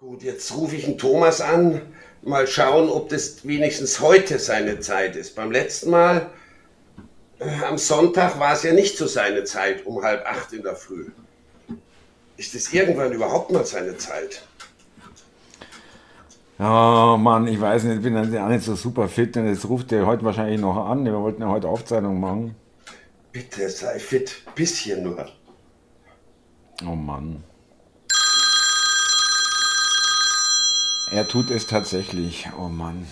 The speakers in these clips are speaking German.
Gut, jetzt rufe ich den Thomas an. Mal schauen, ob das wenigstens heute seine Zeit ist. Beim letzten Mal, am Sonntag, war es ja nicht so seine Zeit, um 7:30 in der Früh. Ist das irgendwann überhaupt mal seine Zeit? Oh Mann, ich weiß nicht, ich bin ja auch nicht so super fit und jetzt ruft der heute wahrscheinlich noch an. Wir wollten ja heute Aufzeichnung machen. Bitte sei fit, bisschen nur. Oh Mann. Er tut es tatsächlich. Oh Mann.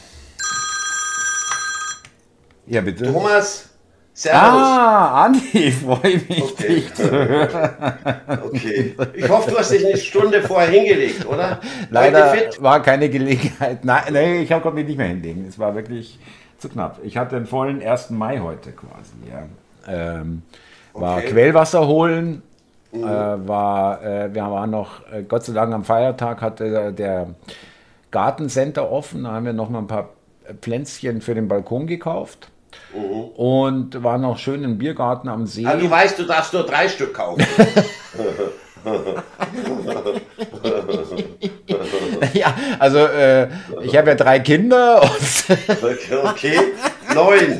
Ja, bitte. Thomas, servus. Ah, Andi, freue mich, Okay. dich zu hören. Okay. Ich hoffe, du hast dich eine Stunde vorher hingelegt, oder? Leider Heute fit? war keine Gelegenheit. Nein, nee, ich konnte mich nicht mehr hinlegen. Es war wirklich zu knapp. Ich hatte den vollen 1. Mai heute quasi. Ja. War Okay. Quellwasser holen. Wir waren noch, Gott sei Dank am Feiertag hatte der Gartencenter offen. Da haben wir noch mal ein paar Pflänzchen für den Balkon gekauft. Und war noch schön im Biergarten am See. Ah, du weißt, du darfst nur 3 Stück kaufen. Ja, also ich habe ja 3 Kinder und Okay, 9.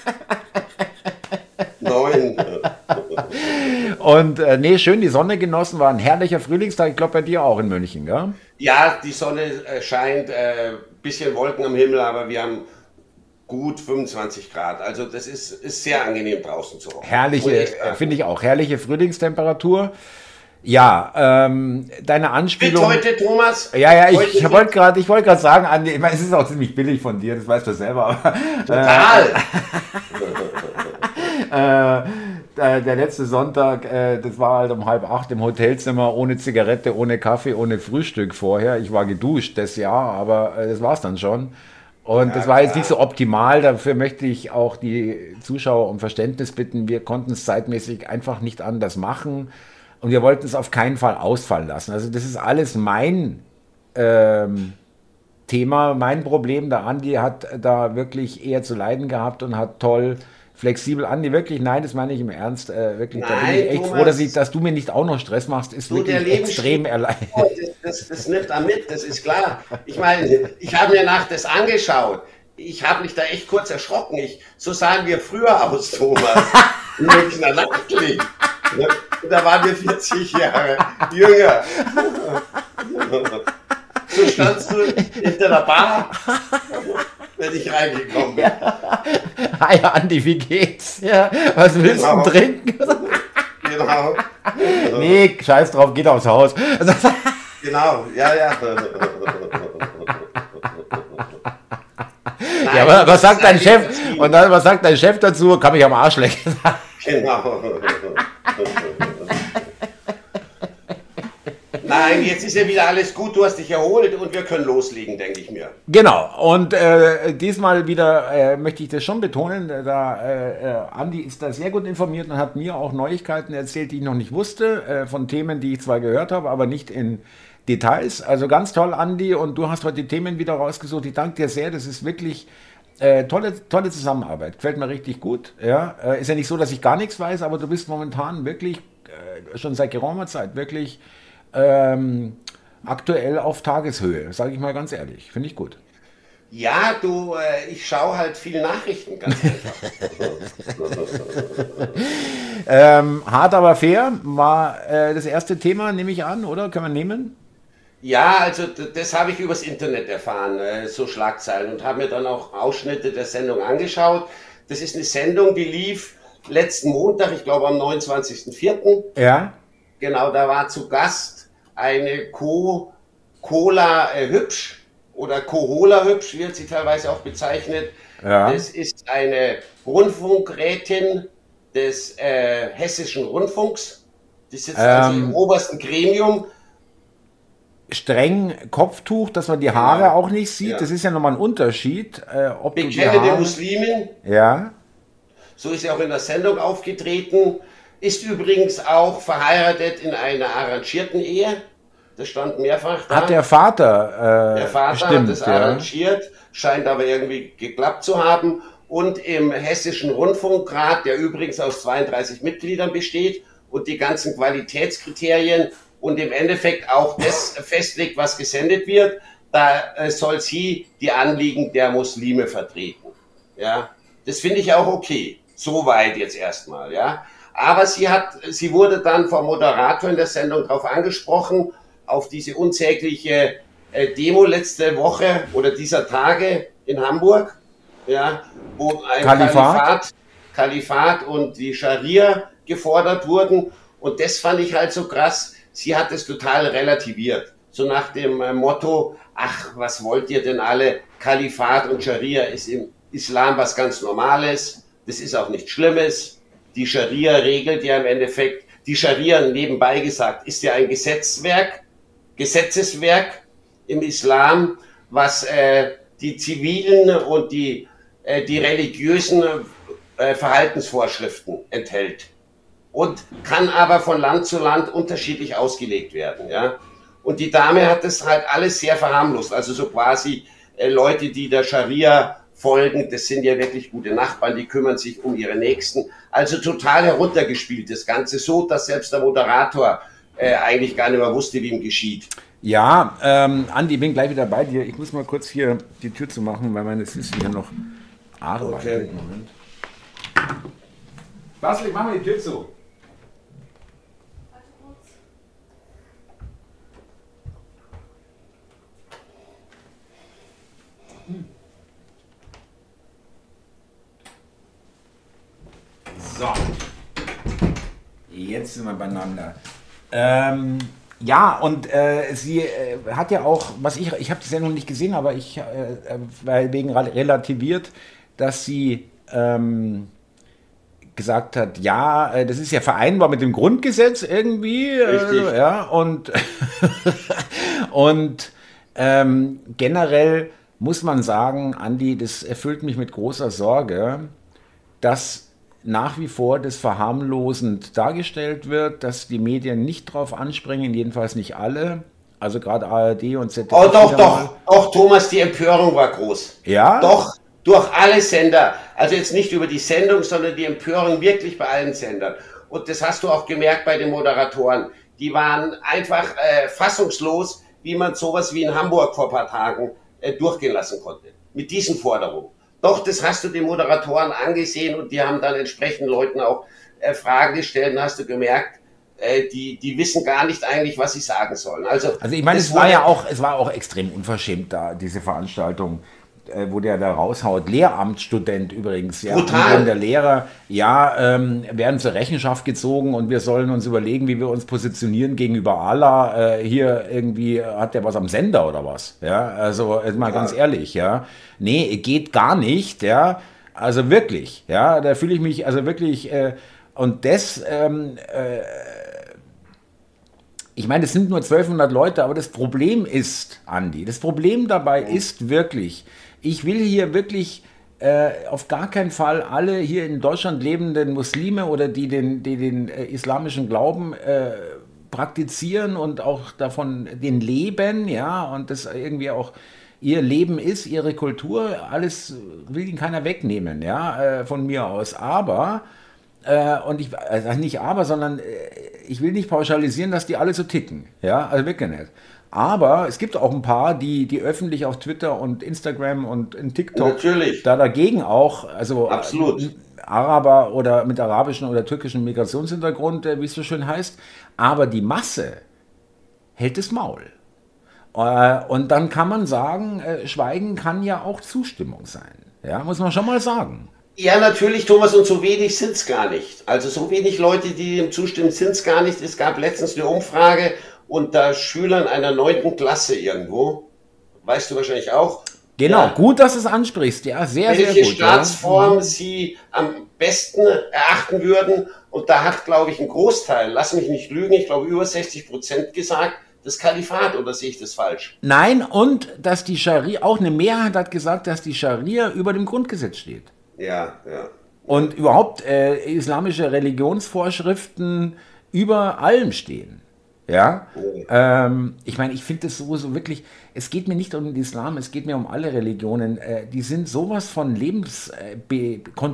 9. Und nee, schön die Sonne genossen, war ein herrlicher Frühlingstag, ich glaube bei dir auch in München, gell? Ja, die Sonne scheint, bisschen Wolken am Himmel, aber wir haben gut 25 Grad. Also das ist sehr angenehm draußen zu hocken. Herrliche, finde ich auch, herrliche Frühlingstemperatur. Ja, deine Fit Anspielung. heute, Thomas? Ja, Heute ich fit? wollte gerade sagen, Andi, ich meine, es ist auch ziemlich billig von dir, das weißt du selber, aber Total. der letzte Sonntag, das war halt um 7:30 im Hotelzimmer, ohne Zigarette, ohne Kaffee, ohne Frühstück vorher. Ich war geduscht das Jahr, aber das war es dann schon. Und Ja, das war jetzt klar. nicht so optimal, dafür möchte ich auch die Zuschauer um Verständnis bitten. Wir konnten es zeitmäßig einfach nicht anders machen und wir wollten es auf keinen Fall ausfallen lassen. Also das ist alles mein Thema, mein Problem. Der Andi hat da wirklich eher zu leiden gehabt und hat toll flexibel. Andi, wirklich, nein, das meine ich im Ernst, wirklich, da bin Nein, ich echt Thomas. froh, dass du mir nicht auch noch Stress machst, ist Du, der wirklich extrem Lebensstil, erleichtert. das nimmt er mit, das ist klar. Ich meine, ich habe mir nach das angeschaut. Ich habe mich da echt kurz erschrocken. So sahen wir früher aus, Thomas. In Münchner Nachtlicht. Da waren wir 40 Jahre jünger. So standst du hinter der Bar, wenn ich reingekommen bin. Hi Andi, wie geht's? Ja, was willst Genau. du trinken? Genau. Nee, scheiß drauf, geht aufs Haus. Also, Genau, ja, ja. Nein, ja, aber was das sagt ist dein eigentlich Chef? übertrieben. Und dann, was sagt dein Chef dazu? Kann mich am Arsch lecken. Genau. Nein, jetzt ist ja wieder alles gut, du hast dich erholt und wir können loslegen, denke ich mir. Genau, und diesmal wieder möchte ich das schon betonen, Andi ist da sehr gut informiert und hat mir auch Neuigkeiten erzählt, die ich noch nicht wusste, von Themen, die ich zwar gehört habe, aber nicht in Details. Also ganz toll, Andi, und du hast heute die Themen wieder rausgesucht. Ich danke dir sehr, das ist wirklich tolle Zusammenarbeit, gefällt mir richtig gut. Ja. Ist ja nicht so, dass ich gar nichts weiß, aber du bist momentan wirklich, schon seit geraumer Zeit, wirklich aktuell auf Tageshöhe, sage ich mal ganz ehrlich. Finde ich gut. Ja, du, ich schaue halt viele Nachrichten, ganz einfach. Hart aber fair war das erste Thema, nehme ich an, oder? Können wir nehmen? Ja, also das habe ich übers Internet erfahren, so Schlagzeilen, und habe mir dann auch Ausschnitte der Sendung angeschaut. Das ist eine Sendung, die lief letzten Montag, ich glaube am 29.04. Ja. Genau, da war zu Gast eine Cola Hübsch oder Corolla Hübsch, wird sie teilweise auch bezeichnet. Ja. Das ist eine Rundfunkrätin des Hessischen Rundfunks. Die sitzt also im obersten Gremium. Streng Kopftuch, dass man die Haare Ja. auch nicht sieht. Ja. Das ist ja nochmal ein Unterschied. Ob du die Bekennende Haare... Muslimin. Ja. So ist sie auch in der Sendung aufgetreten. Ist übrigens auch verheiratet in einer arrangierten Ehe. Das stand mehrfach da. Hat der Vater, Der Vater stimmt, hat es ja. arrangiert, scheint aber irgendwie geklappt zu haben. Und im Hessischen Rundfunkrat, der übrigens aus 32 Mitgliedern besteht und die ganzen Qualitätskriterien und im Endeffekt auch das festlegt, was gesendet wird. Da soll sie die Anliegen der Muslime vertreten. Ja, das finde ich auch okay. Soweit jetzt erstmal, ja. Aber sie wurde dann vom Moderator in der Sendung darauf angesprochen, auf diese unsägliche Demo letzte Woche oder dieser Tage in Hamburg, ja, wo ein Kalifat und die Scharia gefordert wurden. Und das fand ich halt so krass. Sie hat es total relativiert. So nach dem Motto, ach, was wollt ihr denn alle? Kalifat und Scharia ist im Islam was ganz Normales. Das ist auch nichts Schlimmes. Die Scharia regelt ja im Endeffekt, die Scharia nebenbei gesagt, ist ja ein Gesetzeswerk im Islam, was die zivilen und die religiösen Verhaltensvorschriften enthält und kann aber von Land zu Land unterschiedlich ausgelegt werden. Ja? Und die Dame hat das halt alles sehr verharmlost, also so quasi Leute, die der Scharia folgen, das sind ja wirklich gute Nachbarn, die kümmern sich um ihre Nächsten. Also total heruntergespielt das Ganze, so dass selbst der Moderator eigentlich gar nicht mehr wusste, wie ihm geschieht. Ja, Andi, ich bin gleich wieder bei dir. Ich muss mal kurz hier die Tür zu machen, weil meine Süße hier noch arbeitet. Okay. Moment. Basel, ich mach mal die Tür zu. So, jetzt sind wir beieinander. Ja, und sie hat ja auch, ich habe die Sendung nicht gesehen, aber weil wegen relativiert, dass sie gesagt hat, ja, das ist ja vereinbar mit dem Grundgesetz irgendwie. Ja, und generell muss man sagen, Andi, das erfüllt mich mit großer Sorge, dass nach wie vor das verharmlosend dargestellt wird, dass die Medien nicht drauf anspringen, jedenfalls nicht alle, also gerade ARD und ZDF. Oh doch, Thomas, die Empörung war groß. Ja? Doch, durch alle Sender, also jetzt nicht über die Sendung, sondern die Empörung wirklich bei allen Sendern. Und das hast du auch gemerkt bei den Moderatoren. Die waren einfach fassungslos, wie man sowas wie in Hamburg vor ein paar Tagen durchgehen lassen konnte, mit diesen Forderungen. Doch, das hast du den Moderatoren angesehen und die haben dann entsprechend Leuten auch Fragen gestellt und hast du gemerkt, die wissen gar nicht eigentlich, was sie sagen sollen. Also ich meine, es war auch extrem unverschämt da, diese Veranstaltung, wo der da raushaut. Lehramtsstudent übrigens, ja. Und der Lehrer, ja, werden zur Rechenschaft gezogen und wir sollen uns überlegen, wie wir uns positionieren gegenüber Allah. Hier irgendwie hat der was am Sender oder was, ja. Also mal ganz ehrlich, ja. Nee, geht gar nicht, ja. Also wirklich, ja. Da fühle ich mich also wirklich und das ich meine, es sind nur 1200 Leute, aber das Problem ist, Andi, das Problem dabei ist wirklich, ich will hier wirklich auf gar keinen Fall alle hier in Deutschland lebenden Muslime oder die den islamischen Glauben praktizieren und auch davon den leben, ja, und das irgendwie auch ihr Leben ist, ihre Kultur, alles will ihnen keiner wegnehmen, ja, von mir aus, aber ich will nicht pauschalisieren, dass die alle so ticken, ja, also wirklich nicht. Aber es gibt auch ein paar, die öffentlich auf Twitter und Instagram und in TikTok da dagegen auch, also absolut. Araber oder mit arabischem oder türkischem Migrationshintergrund, wie es so schön heißt, aber die Masse hält das Maul. Und dann kann man sagen, Schweigen kann ja auch Zustimmung sein, ja, muss man schon mal sagen. Ja, natürlich, Thomas, und so wenig sind es gar nicht. Also so wenig Leute, die dem zustimmen, sind es gar nicht. Es gab letztens eine Umfrage unter Schülern einer 9. Klasse irgendwo. Weißt du wahrscheinlich auch. Genau, ja. Gut, dass du es ansprichst. Ja, sehr, sehr gut. Welche Staatsform sie am besten erachten würden. Und da hat, glaube ich, ein Großteil, lass mich nicht lügen, ich glaube über 60% gesagt, das Kalifat, oder sehe ich das falsch? Nein, und dass die Scharia, auch eine Mehrheit hat gesagt, dass die Scharia über dem Grundgesetz steht. Ja, ja. Und überhaupt islamische Religionsvorschriften über allem stehen. Ja, ich meine, ich finde das so wirklich, es geht mir nicht um den Islam, es geht mir um alle Religionen, die sind sowas von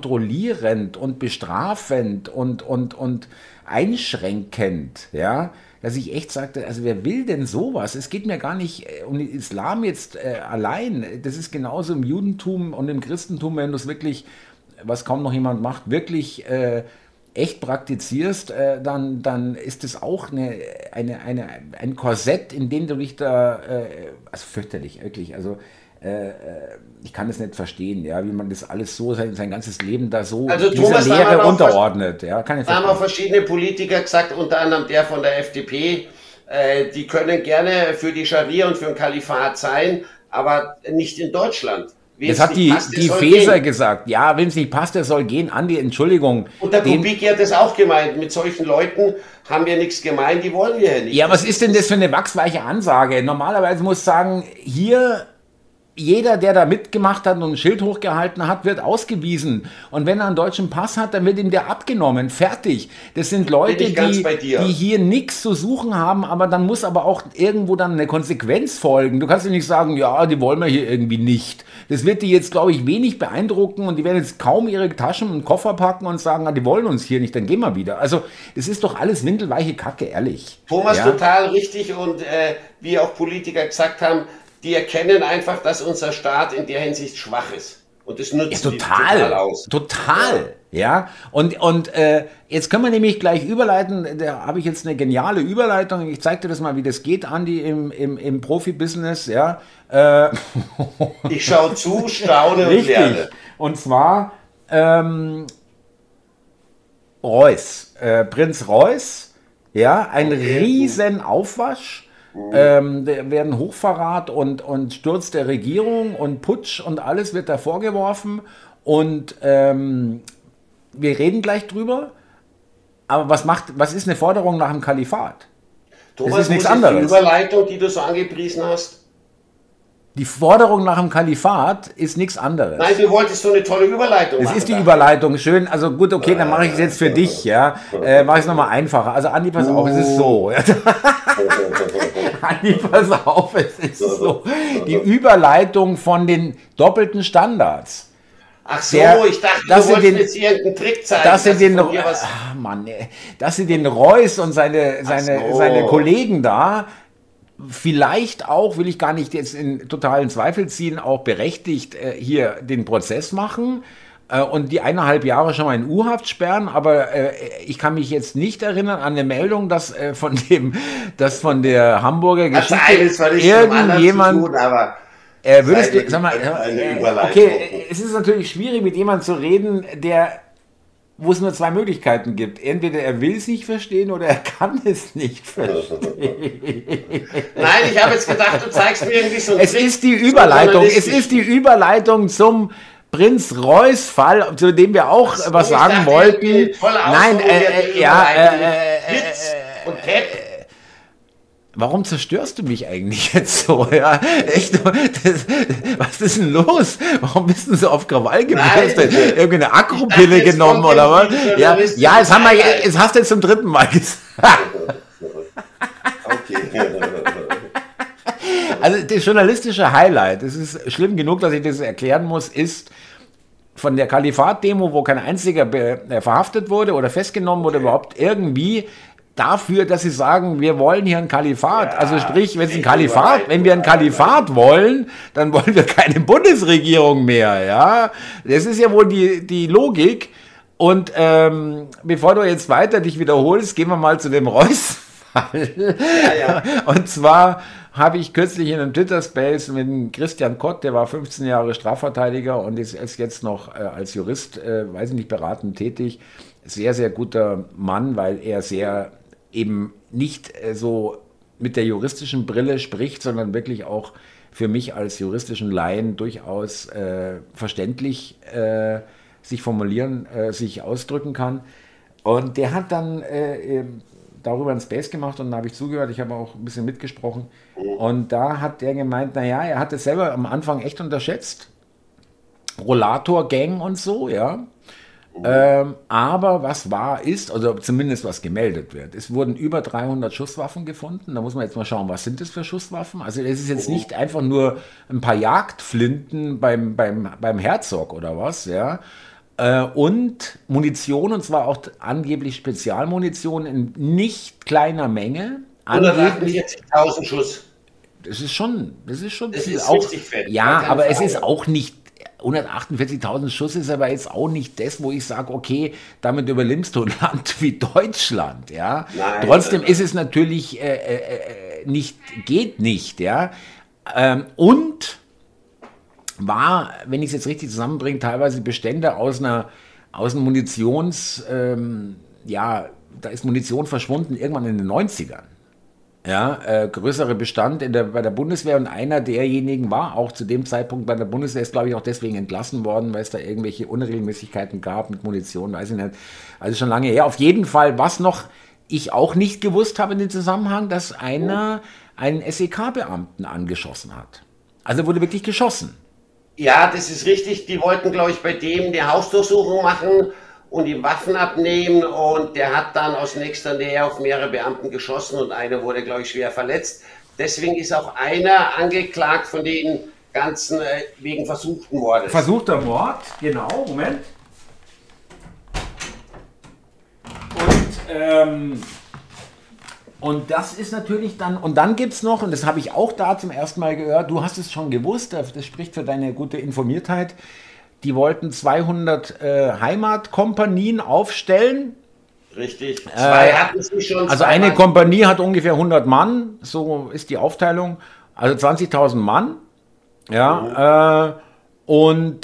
lebenskontrollierend und bestrafend und einschränkend, ja, dass ich echt sagte, also wer will denn sowas? Es geht mir gar nicht um den Islam jetzt allein. Das ist genauso im Judentum und im Christentum, wenn du es wirklich, was kaum noch jemand macht, wirklich echt praktizierst, dann ist es auch ein Korsett, in dem du dich da, also fürchterlich, wirklich, also ich kann es nicht verstehen, ja, wie man das alles so, sein ganzes Leben da so Also dieser Thomas, Lehre unterordnet. Ja, kann ich da haben auch verschiedene Politiker gesagt, unter anderem der von der FDP, die können gerne für die Scharia und für ein Kalifat sein, aber nicht in Deutschland. Das hat die Faeser gesagt. Ja, wenn es nicht passt, der soll gehen. Andi, Entschuldigung. Und der Kubicki hat das auch gemeint. Mit solchen Leuten haben wir nichts gemeint, die wollen wir ja nicht. Ja, was ist denn das für eine wachsweiche Ansage? Normalerweise muss ich sagen, hier jeder, der da mitgemacht hat und ein Schild hochgehalten hat, wird ausgewiesen. Und wenn er einen deutschen Pass hat, dann wird ihm der abgenommen. Fertig. Das sind Leute, die hier nichts zu suchen haben, aber dann muss aber auch irgendwo dann eine Konsequenz folgen. Du kannst ja nicht sagen, ja, die wollen wir hier irgendwie nicht. Das wird die jetzt, glaube ich, wenig beeindrucken und die werden jetzt kaum ihre Taschen und Koffer packen und sagen, ah, die wollen uns hier nicht, dann gehen wir wieder. Also das ist doch alles windelweiche Kacke, ehrlich. Thomas, ja? Total richtig und wie auch Politiker gesagt haben, die erkennen einfach, dass unser Staat in der Hinsicht schwach ist. Und das nutzt ja, total aus. Total, ja. Und jetzt können wir nämlich gleich überleiten, da habe ich jetzt eine geniale Überleitung, ich zeige dir das mal, wie das geht, Andi, im Profibusiness, ja. Ich schaue zu, staune und lerne. Richtig. Und zwar Reuß, Prinz Reuß, ja, ein riesen Aufwasch. Werden Hochverrat und Sturz der Regierung und Putsch und alles wird da vorgeworfen und wir reden gleich drüber, aber was ist eine Forderung nach dem Kalifat? Thomas, das ist nichts anderes. Die Überleitung, die du so angepriesen hast? Die Forderung nach dem Kalifat ist nichts anderes. Nein, du wolltest so eine tolle Überleitung machen. Das ist die Überleitung, schön. Also gut, okay, dann mache ich es jetzt für dich, ja. Mache ich es nochmal einfacher. Also Andi, pass auf, es ist so. Andi, pass auf, es ist so. Die Überleitung von den doppelten Standards. Ach so, ich dachte, du wolltest jetzt irgendeinen Trick zeigen. Dass sie den Reuß und seine Kollegen da vielleicht auch, will ich gar nicht jetzt in totalen Zweifel ziehen, auch berechtigt hier den Prozess machen und die 1,5 Jahre schon mal in U-Haft sperren, aber ich kann mich jetzt nicht erinnern an eine Meldung, dass von der Hamburger Geschichte irgendjemand... würdest du, sag mal, okay, es ist natürlich schwierig, mit jemandem zu reden, wo es nur zwei Möglichkeiten gibt. Entweder er will es nicht verstehen oder er kann es nicht verstehen. Nein, ich habe jetzt gedacht, du zeigst mir irgendwie so ein Es ist die Überleitung zum Prinz Reuß-Fall, zu dem wir auch was sagen wollten. Nein, und Pep. Warum zerstörst du mich eigentlich jetzt so? Ja, echt, was ist denn los? Warum bist du so auf Krawall gebürstet? Irgendeine Akropille genommen oder was? Ja, jetzt hast du jetzt zum 3. Mal gesagt. Okay. Also das journalistische Highlight, das ist schlimm genug, dass ich das erklären muss, ist von der Kalifat-Demo, wo kein einziger verhaftet wurde oder festgenommen wurde, überhaupt irgendwie dafür, dass sie sagen, wir wollen hier ein Kalifat. Ja, also sprich, wenn wir ein Kalifat wollen, dann wollen wir keine Bundesregierung mehr. Ja, das ist ja wohl die Logik. Und bevor du jetzt weiter dich wiederholst, gehen wir mal zu dem Reuß-Fall. Ja. Und zwar habe ich kürzlich in einem Twitter-Space mit Christian Kott, der war 15 Jahre Strafverteidiger und ist jetzt noch als Jurist, weiß ich nicht, beratend tätig. Sehr, sehr guter Mann, weil er sehr eben nicht so mit der juristischen Brille spricht, sondern wirklich auch für mich als juristischen Laien durchaus verständlich sich formulieren, sich ausdrücken kann. Und der hat dann darüber einen Space gemacht und da habe ich zugehört, ich habe auch ein bisschen mitgesprochen. Und da hat der gemeint, naja, er hat es selber am Anfang echt unterschätzt. Rollator-Gang und so, ja. Aber was wahr ist, also zumindest was gemeldet wird, es wurden über 300 Schusswaffen gefunden. Da muss man jetzt mal schauen, was sind das für Schusswaffen? Also es ist jetzt nicht einfach nur ein paar Jagdflinten beim Herzog oder was, ja. Und Munition, und zwar auch angeblich Spezialmunition in nicht kleiner Menge, angeblich. 148.000 Schuss. Das ist schon Das viel. ist Auch, richtig fett. ja, Keine aber es Frage. ist auch nicht, 148.000 Schuss ist aber jetzt auch nicht das, wo ich sage, okay, damit übernimmst du ein Land wie Deutschland, ja. Nein, Trotzdem nein. ist es natürlich nicht, geht nicht, ja. Und war, wenn ich es jetzt richtig zusammenbringe, teilweise Bestände aus einem Munitions, ja, da ist Munition verschwunden irgendwann in den 90ern. Ja, größere Bestand bei der Bundeswehr, und einer derjenigen war auch zu dem Zeitpunkt bei der Bundeswehr, ist glaube ich auch deswegen entlassen worden, weil es da irgendwelche Unregelmäßigkeiten gab mit Munition, weiß ich nicht. Also schon lange her. Auf jeden Fall, was noch ich auch nicht gewusst habe in dem Zusammenhang, dass einer einen SEK-Beamten angeschossen hat. Also wurde wirklich geschossen. Ja, das ist richtig. Die wollten, glaube ich, bei dem eine Hausdurchsuchung machen und ihm Waffen abnehmen. Und der hat dann aus nächster Nähe auf mehrere Beamten geschossen und einer wurde, glaube ich, schwer verletzt. Deswegen ist auch einer angeklagt von den ganzen wegen versuchten Mordes. Versuchter Mord, genau, Moment. Und das ist natürlich dann, und dann gibt es noch, und das habe ich auch da zum ersten Mal gehört, du hast es schon gewusst, das spricht für deine gute Informiertheit, die wollten 200 Heimatkompanien aufstellen. Richtig. Zwei hatten sie schon. Also eine Kompanie hat ungefähr 100 Mann, so ist die Aufteilung, also 20.000 Mann. Ja, und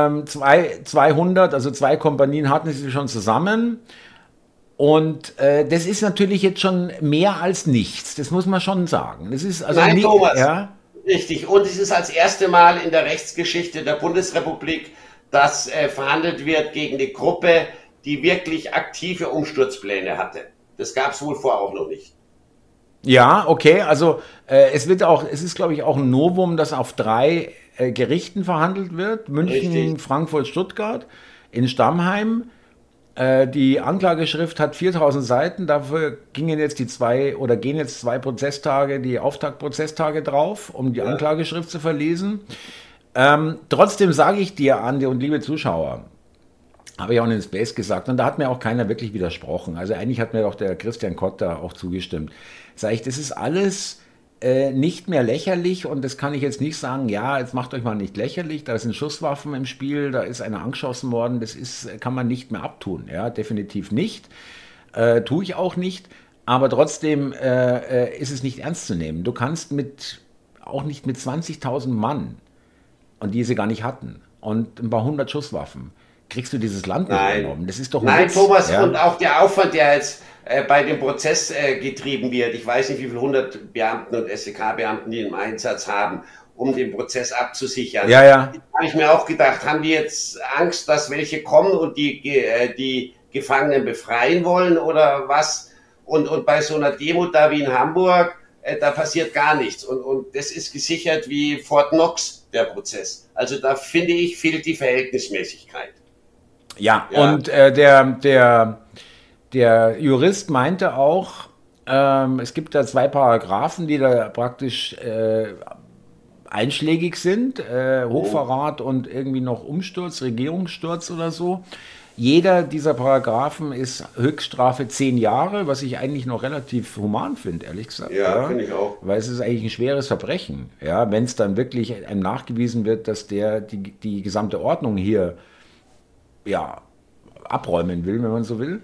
200, also zwei Kompanien hatten sie schon zusammen. Und das ist natürlich jetzt schon mehr als nichts, das muss man schon sagen. Das ist also Nein, Thomas, ja. Richtig. Und es ist das erste Mal in der Rechtsgeschichte der Bundesrepublik, dass verhandelt wird gegen eine Gruppe, die wirklich aktive Umsturzpläne hatte. Das gab es wohl vorher auch noch nicht. Ja, okay, also es ist glaube ich auch ein Novum, dass auf 3 Gerichten verhandelt wird, München, Richtig. Frankfurt, Stuttgart, in Stammheim. Die Anklageschrift hat 4.000 Seiten, dafür gehen jetzt 2 Prozesstage, die Auftaktprozesstage drauf, um die Anklageschrift zu verlesen. Trotzdem sage ich dir, Andi und liebe Zuschauer, habe ich auch in den Space gesagt, und da hat mir auch keiner wirklich widersprochen. Also eigentlich hat mir auch der Christian Kott da auch zugestimmt. Sage ich, das ist alles nicht mehr lächerlich, und das kann ich jetzt nicht sagen, ja, jetzt macht euch mal nicht lächerlich, da sind Schusswaffen im Spiel, da ist einer angeschossen worden, kann man nicht mehr abtun, ja, definitiv nicht, tue ich auch nicht, aber trotzdem ist es nicht ernst zu nehmen. Du kannst auch nicht mit 20.000 Mann, und die sie gar nicht hatten, und ein paar 100 Schusswaffen, kriegst du dieses Land nicht genommen. Das ist doch ein Nein, Witz, Thomas, ja? und auch der Aufwand, der jetzt bei dem Prozess getrieben wird. Ich weiß nicht, wie viele 100 Beamten und SEK-Beamten die im Einsatz haben, um den Prozess abzusichern. Ja, ja. Da habe ich mir auch gedacht, haben die jetzt Angst, dass welche kommen und die Gefangenen befreien wollen oder was? Und bei so einer Demo da wie in Hamburg, da passiert gar nichts. Und das ist gesichert wie Fort Knox, der Prozess. Also da finde ich, fehlt die Verhältnismäßigkeit. Ja, Ja. und der Jurist meinte auch, es gibt da 2 Paragraphen, die da praktisch einschlägig sind, Hochverrat und irgendwie noch Umsturz, Regierungssturz oder so. Jeder dieser Paragraphen ist Höchststrafe 10 Jahre, was ich eigentlich noch relativ human finde, ehrlich gesagt. Ja, finde ich auch. Weil es ist eigentlich ein schweres Verbrechen, ja, wenn es dann wirklich einem nachgewiesen wird, dass der die gesamte Ordnung hier ja, abräumen will, wenn man so will.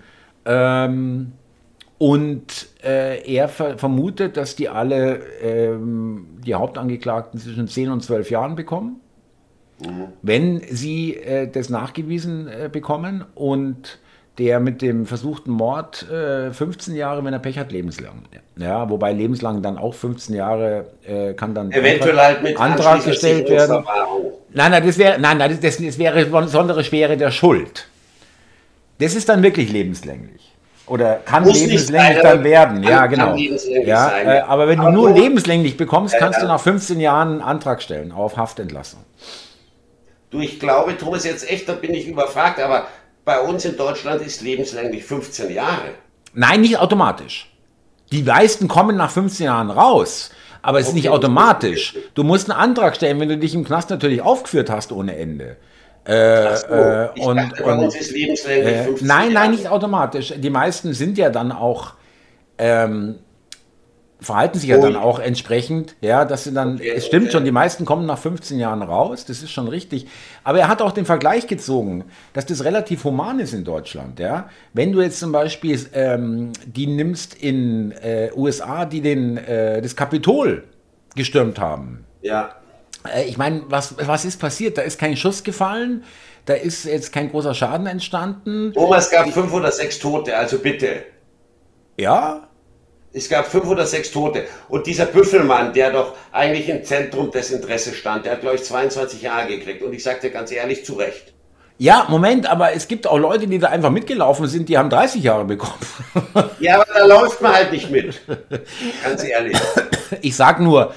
Und er vermutet, dass die alle die Hauptangeklagten zwischen 10 und 12 Jahren bekommen, wenn sie das nachgewiesen bekommen, und der mit dem versuchten Mord 15 Jahre, wenn er Pech hat, lebenslang. Ja, wobei lebenslang dann auch 15 Jahre kann dann Eventuell halt mit Antrag gestellt werden. Nein, das wäre besondere Schwere der Schuld. Das ist dann wirklich lebenslänglich. Oder kann Muss nicht lebenslänglich sein, dann aber werden. Ja, kann genau. lebenslänglich Ja, sein. aber wenn du Aber nur nur- lebenslänglich bekommst, kannst du ja. nach 15 Jahren einen Antrag stellen auf Haftentlassung. Du, ich glaube, Thomas, jetzt echt, da bin ich überfragt, aber bei uns in Deutschland ist lebenslänglich 15 Jahre. Nein, nicht automatisch. Die meisten kommen nach 15 Jahren raus, aber es ist Okay, nicht das automatisch. ist- Du musst einen Antrag stellen, wenn du dich im Knast natürlich aufgeführt hast ohne Ende. Ach so, ich dachte, bei uns ist lebenslänglich 15 Nein, Jahre. nicht automatisch. Die meisten sind ja dann auch verhalten sich ja dann auch entsprechend, ja, dass sie dann, es stimmt schon, die meisten kommen nach 15 Jahren raus, das ist schon richtig. Aber er hat auch den Vergleich gezogen, dass das relativ human ist in Deutschland, ja. Wenn du jetzt zum Beispiel die nimmst in USA, die das Kapitol gestürmt haben. Ja. Ich meine, was ist passiert? Da ist kein Schuss gefallen, da ist jetzt kein großer Schaden entstanden. Thomas, es gab 5 oder 6 Tote, also bitte. Ja? Es gab 5 oder 6 Tote. Und dieser Büffelmann, der doch eigentlich im Zentrum des Interesses stand, der hat, glaube ich, 22 Jahre gekriegt. Und ich sagte ganz ehrlich, zu Recht. Ja, Moment, aber es gibt auch Leute, die da einfach mitgelaufen sind, die haben 30 Jahre bekommen. Ja, aber da läuft man halt nicht mit. Ganz ehrlich. Ich sag nur,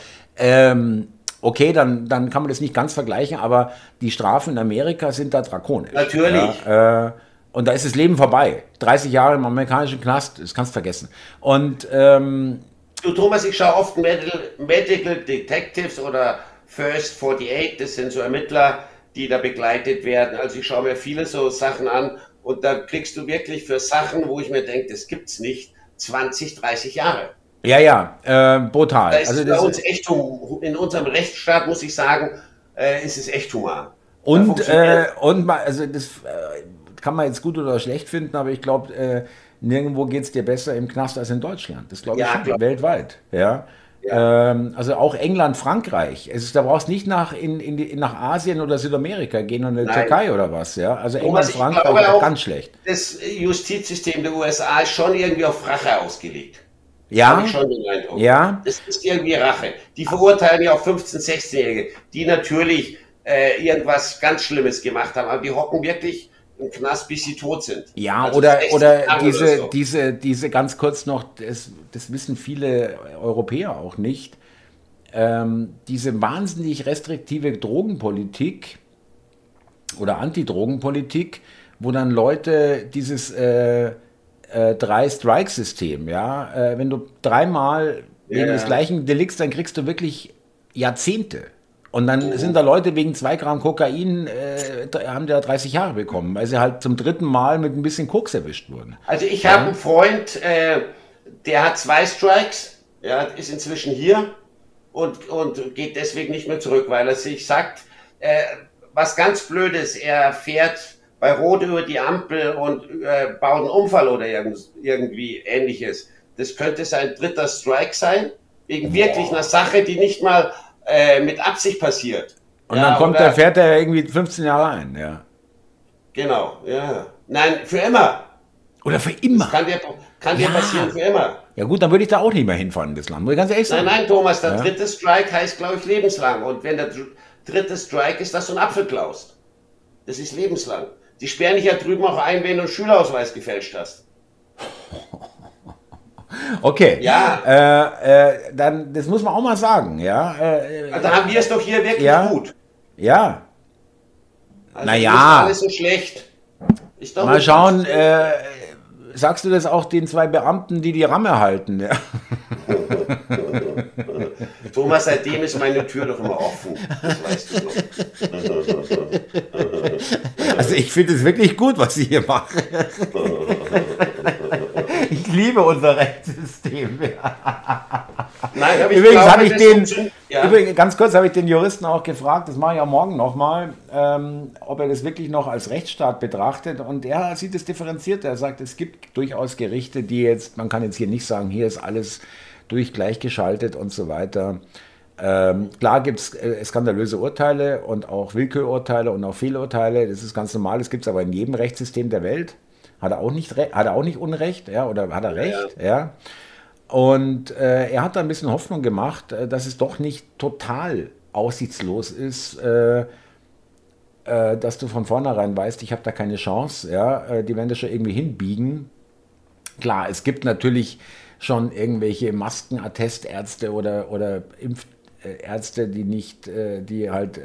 okay, dann kann man das nicht ganz vergleichen, aber die Strafen in Amerika sind da drakonisch. Natürlich. Ja, und da ist das Leben vorbei. 30 Jahre im amerikanischen Knast, das kannst du vergessen. Und du Thomas, ich schaue oft Medical Detectives oder First 48, das sind so Ermittler, die da begleitet werden. Also ich schaue mir viele so Sachen an und da kriegst du wirklich für Sachen, wo ich mir denke, das gibt's nicht, 20, 30 Jahre. Ja, brutal. Da ist also bei uns echt, in unserem Rechtsstaat, muss ich sagen, ist es echt human. Also das kann man jetzt gut oder schlecht finden, aber ich glaube, nirgendwo geht es dir besser im Knast als in Deutschland. Das glaube ich schon, weltweit. Ja. Also auch England, Frankreich. Da brauchst du nicht nach Asien oder Südamerika gehen und in die Türkei oder was. Ja. Also England, Frankreich auch ganz schlecht. Das Justizsystem der USA ist schon irgendwie auf Rache ausgelegt. Ja, habe ich schon den Eindruck. Ja. Das ist irgendwie Rache. Die verurteilen ja auch 15-, 16-Jährige, die natürlich irgendwas ganz Schlimmes gemacht haben, aber die hocken wirklich im Knast, bis sie tot sind. Ja, also oder diese ganz kurz noch, das wissen viele Europäer auch nicht, diese wahnsinnig restriktive Drogenpolitik oder Antidrogenpolitik, wo dann Leute dieses 3-Strike-System, ja, wenn du 3-mal wegen des gleichen Delikts, dann kriegst du wirklich Jahrzehnte. Und dann sind da Leute wegen 2 Gramm Kokain, haben da 30 Jahre bekommen, weil sie halt zum 3. Mal mit ein bisschen Koks erwischt wurden. Also ich habe einen Freund, der hat 2 Strikes, ist inzwischen hier und geht deswegen nicht mehr zurück, weil er sich sagt, was ganz Blödes, er fährt bei Rot über die Ampel und baut einen Unfall oder irgendwie Ähnliches. Das könnte sein 3. Strike sein, wegen wirklich einer Sache, die nicht mal mit Absicht passiert. Und dann fährt er irgendwie 15 Jahre ein, ja. Genau, ja. Nein, für immer. Oder für immer. Das kann dir passieren, für immer. Ja gut, dann würde ich da auch nicht mehr hinfahren in das Land, muss ich ganz ehrlich sagen. Nein, Thomas, der 3. Strike heißt, glaube ich, lebenslang. Und wenn der 3. Strike ist, dass du einen Apfel klaust. Das ist lebenslang. Die sperren dich ja drüben auch ein, wenn du einen Schülerausweis gefälscht hast. Okay. Ja. Dann, das muss man auch mal sagen, ja. Also haben wir es doch hier wirklich gut. Ja. Also naja. Ist alles so schlecht. Ist doch mal schauen, sagst du das auch den 2 Beamten, die Ramme halten? Ja. Thomas, seitdem ist meine Tür doch immer offen. Das weißt du doch. Also ich finde es wirklich gut, was Sie hier machen. Ich liebe unser Rechtssystem. Nein, Übrigens, ganz kurz habe ich den Juristen auch gefragt, das mache ich ja morgen nochmal, ob er das wirklich noch als Rechtsstaat betrachtet. Und er sieht es differenziert. Er sagt, es gibt durchaus Gerichte, die jetzt, man kann jetzt hier nicht sagen, hier ist alles gleichgeschaltet und so weiter. Klar gibt es skandalöse Urteile und auch Willkürurteile und auch Fehlurteile. Das ist ganz normal. Das gibt es aber in jedem Rechtssystem der Welt. Hat er auch nicht Unrecht, ja, oder hat er Recht, ja. Und er hat da ein bisschen Hoffnung gemacht, dass es doch nicht total aussichtslos ist, dass du von vornherein weißt, ich habe da keine Chance, ja. Die werden das schon irgendwie hinbiegen. Klar, es gibt natürlich schon irgendwelche Maskenattestärzte oder Impfärzte, die halt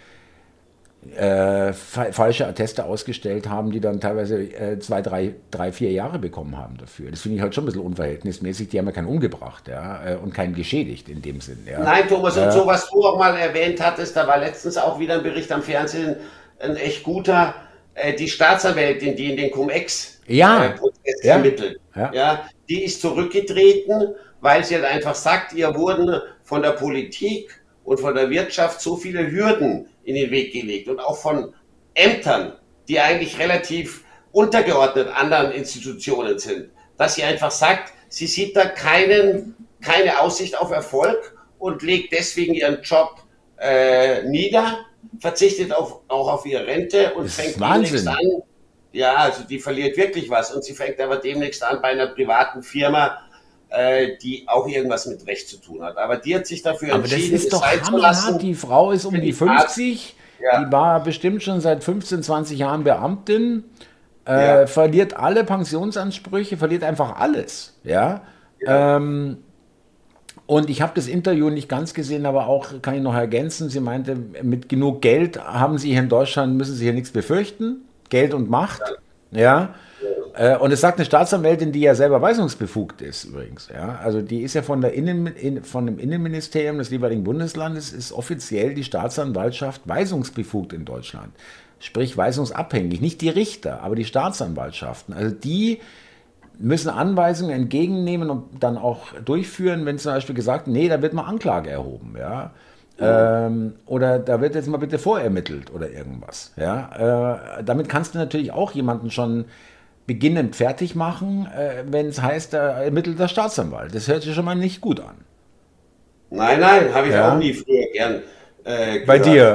falsche Atteste ausgestellt haben, die dann teilweise 2, 3, 4 Jahre bekommen haben dafür. Das finde ich halt schon ein bisschen unverhältnismäßig. Die haben ja keinen umgebracht, ja, und keinen geschädigt in dem Sinn. Ja. Nein, Thomas, und so, was du auch mal erwähnt hattest, da war letztens auch wieder ein Bericht am Fernsehen, ein echt guter, die Staatsanwältin, die in den Cum-Ex Ja, Prozess ja, ermittelt. ja. Ja, die ist zurückgetreten, weil sie halt einfach sagt, ihr wurden von der Politik und von der Wirtschaft so viele Hürden in den Weg gelegt und auch von Ämtern, die eigentlich relativ untergeordnet anderen Institutionen sind, dass sie einfach sagt, sie sieht da keine Aussicht auf Erfolg und legt deswegen ihren Job nieder, verzichtet auch auf ihre Rente und Das ist fängt demnächst Wahnsinn. an. Ja, also die verliert wirklich was und sie fängt aber demnächst an bei einer privaten Firma, die auch irgendwas mit Recht zu tun hat. Aber die hat sich dafür Aber das entschieden, ist es doch sein zu hammerhart. lassen. Die Frau ist um Für die die Art, 50, die ja, war bestimmt schon seit 15, 20 Jahren Beamtin, ja, verliert alle Pensionsansprüche, verliert einfach alles. Ja. ja. Und ich habe das Interview nicht ganz gesehen, aber auch kann ich noch ergänzen. Sie meinte, mit genug Geld haben Sie hier in Deutschland, müssen Sie hier nichts befürchten. Geld und Macht. Ja. Und es sagt eine Staatsanwältin, die ja selber weisungsbefugt ist übrigens. Ja. Also die ist ja von von dem Innenministerium des jeweiligen Bundeslandes, ist offiziell die Staatsanwaltschaft weisungsbefugt in Deutschland. Sprich weisungsabhängig. Nicht die Richter, aber die Staatsanwaltschaften. Also die müssen Anweisungen entgegennehmen und dann auch durchführen, wenn zum Beispiel gesagt, nee, da wird mal Anklage erhoben, ja. Oder da wird jetzt mal bitte vorermittelt oder irgendwas. Ja? Damit kannst du natürlich auch jemanden schon beginnend fertig machen, wenn es heißt, da ermittelt der Staatsanwalt. Das hört sich schon mal nicht gut an. Nein, habe ich auch Ja? nie früher gern Bei gehört. dir.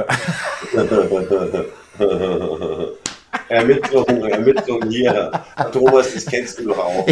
Ermittlungen hier. Thomas, das kennst du doch auch.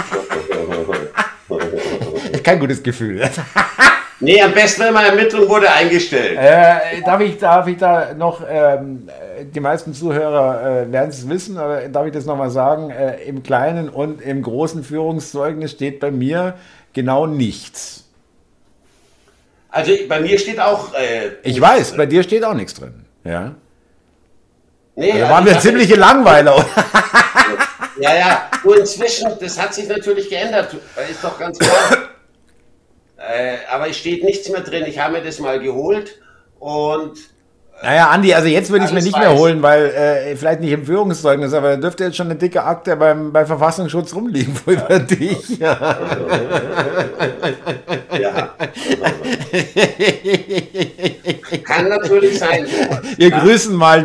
Kein gutes Gefühl. Nee, am besten, wenn meine Ermittlung wurde eingestellt. Darf ich da noch, die meisten Zuhörer werden es wissen, aber darf ich das nochmal sagen, im kleinen und im großen Führungszeugnis steht bei mir genau nichts. Also bei mir steht auch Ich nichts weiß, drin. bei dir steht auch nichts drin. Ja. Nee, Da also waren ich wir hab ziemliche Langweiler. ja, nur inzwischen, das hat sich natürlich geändert, ist doch ganz klar. Aber es steht nichts mehr drin. Ich habe mir das mal geholt und Naja, Andi, also jetzt würde ich es mir alles nicht mehr weiß. holen, weil vielleicht nicht im Führungszeugnis, aber da dürfte jetzt schon eine dicke Akte bei Verfassungsschutz rumliegen über dich. Ja. Ja. Kann natürlich sein. Wir grüßen mal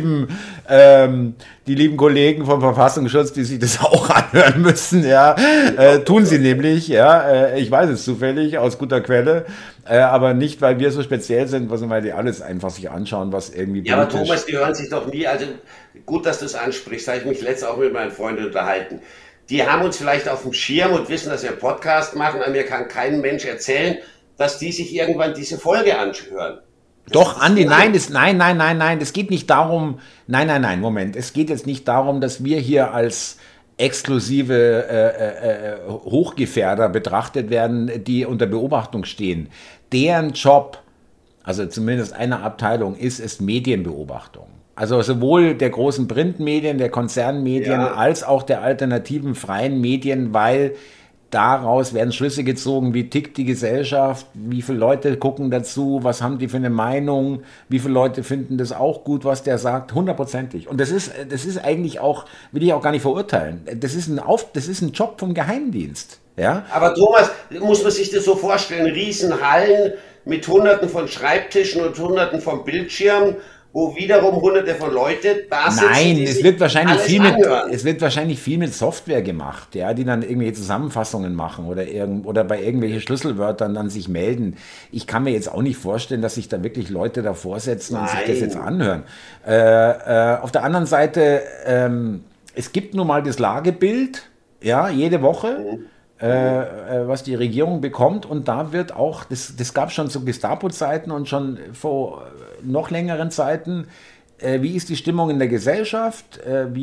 die lieben Kollegen vom Verfassungsschutz, die sich das auch anhören müssen. Ja, tun sie nämlich. Ja, ich weiß es zufällig aus guter Quelle, aber nicht, weil wir so speziell sind, sondern weil die alles einfach sich anschauen, was irgendwie Ja, aber politisch. Thomas, die hören sich doch nie, also gut, dass du es ansprichst, habe ich mich letztens auch mit meinen Freunden unterhalten. Die haben uns vielleicht auf dem Schirm und wissen, dass wir einen Podcast machen, aber mir kann kein Mensch erzählen, dass die sich irgendwann diese Folge anhören. Doch, Andi, Nein. nein, es geht nicht darum, nein, Moment, es geht jetzt nicht darum, dass wir hier als exklusive Hochgefährder betrachtet werden, die unter Beobachtung stehen. Deren Job, also zumindest einer Abteilung, ist es Medienbeobachtung. Also sowohl der großen Printmedien, der Konzernmedien, Ja. als auch der alternativen freien Medien, weil daraus werden Schlüsse gezogen, wie tickt die Gesellschaft, wie viele Leute gucken dazu, was haben die für eine Meinung, wie viele Leute finden das auch gut, was der sagt, hundertprozentig. Und das ist eigentlich auch, will ich auch gar nicht verurteilen, das ist ein Job vom Geheimdienst. Ja? Aber Thomas, muss man sich das so vorstellen, Riesenhallen mit Hunderten von Schreibtischen und Hunderten von Bildschirmen, wo wiederum Hunderte von Leute da sitzen, Nein, die es sich wird wahrscheinlich alles viel mit, anhören. es wird wahrscheinlich viel mit Software gemacht, ja, die dann irgendwelche Zusammenfassungen machen oder bei irgendwelchen Schlüsselwörtern dann sich melden. Ich kann mir jetzt auch nicht vorstellen, dass sich da wirklich Leute davor setzen und sich das jetzt Nein. anhören. Auf der anderen Seite, es gibt nun mal das Lagebild, ja, jede Woche. Was die Regierung bekommt und da wird auch, das gab es schon zu Gestapo-Zeiten und schon vor noch längeren Zeiten, wie ist die Stimmung in der Gesellschaft,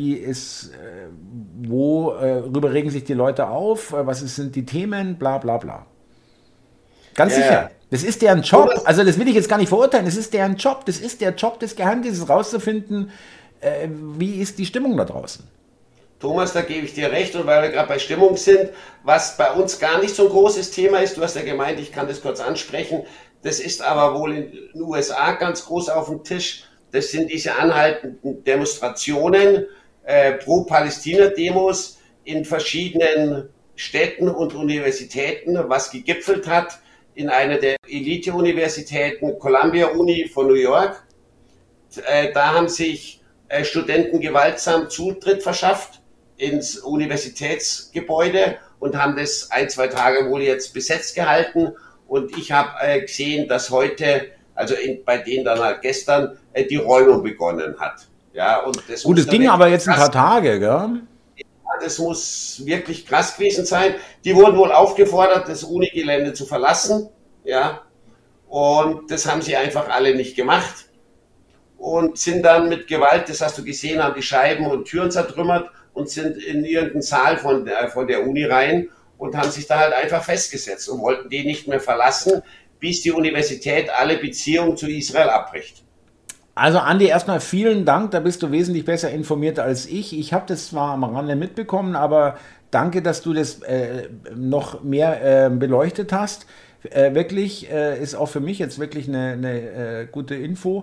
worüber regen sich die Leute auf, sind die Themen, bla bla bla. Ganz Ja, sicher. ja. Das ist deren Job, Thomas, also das will ich jetzt gar nicht verurteilen, das ist deren Job, das ist der Job des Geheimdienstes, rauszufinden, wie ist die Stimmung da draußen. Thomas, da gebe ich dir recht und weil wir gerade bei Stimmung sind, was bei uns gar nicht so ein großes Thema ist, du hast ja gemeint, ich kann das kurz ansprechen, das ist aber wohl in den USA ganz groß auf dem Tisch, das sind diese anhaltenden Demonstrationen Pro-Palästina-Demos in verschiedenen Städten und Universitäten, was gegipfelt hat in einer der Elite-Universitäten, Columbia Uni von New York. Da haben sich Studenten gewaltsam Zutritt verschafft ins Universitätsgebäude und haben das 1-2 Tage wohl jetzt besetzt gehalten. Und ich habe gesehen, dass heute, also bei denen dann halt gestern, die Räumung begonnen hat. Ja, und das Gut, es ging aber jetzt ein paar Tage, gell? Das muss wirklich krass gewesen sein. Die wurden wohl aufgefordert, das Unigelände zu verlassen. Ja, und das haben sie einfach alle nicht gemacht. Und sind dann mit Gewalt, das hast du gesehen, haben die Scheiben und Türen zertrümmert und sind in irgendeinen Saal von der Uni rein und haben sich da halt einfach festgesetzt und wollten die nicht mehr verlassen, bis die Universität alle Beziehungen zu Israel abbricht. Also Andi, erstmal vielen Dank, da bist du wesentlich besser informiert als ich. Ich habe das zwar am Rande mitbekommen, aber danke, dass du das noch mehr beleuchtet hast. Wirklich, ist auch für mich jetzt wirklich eine gute Info.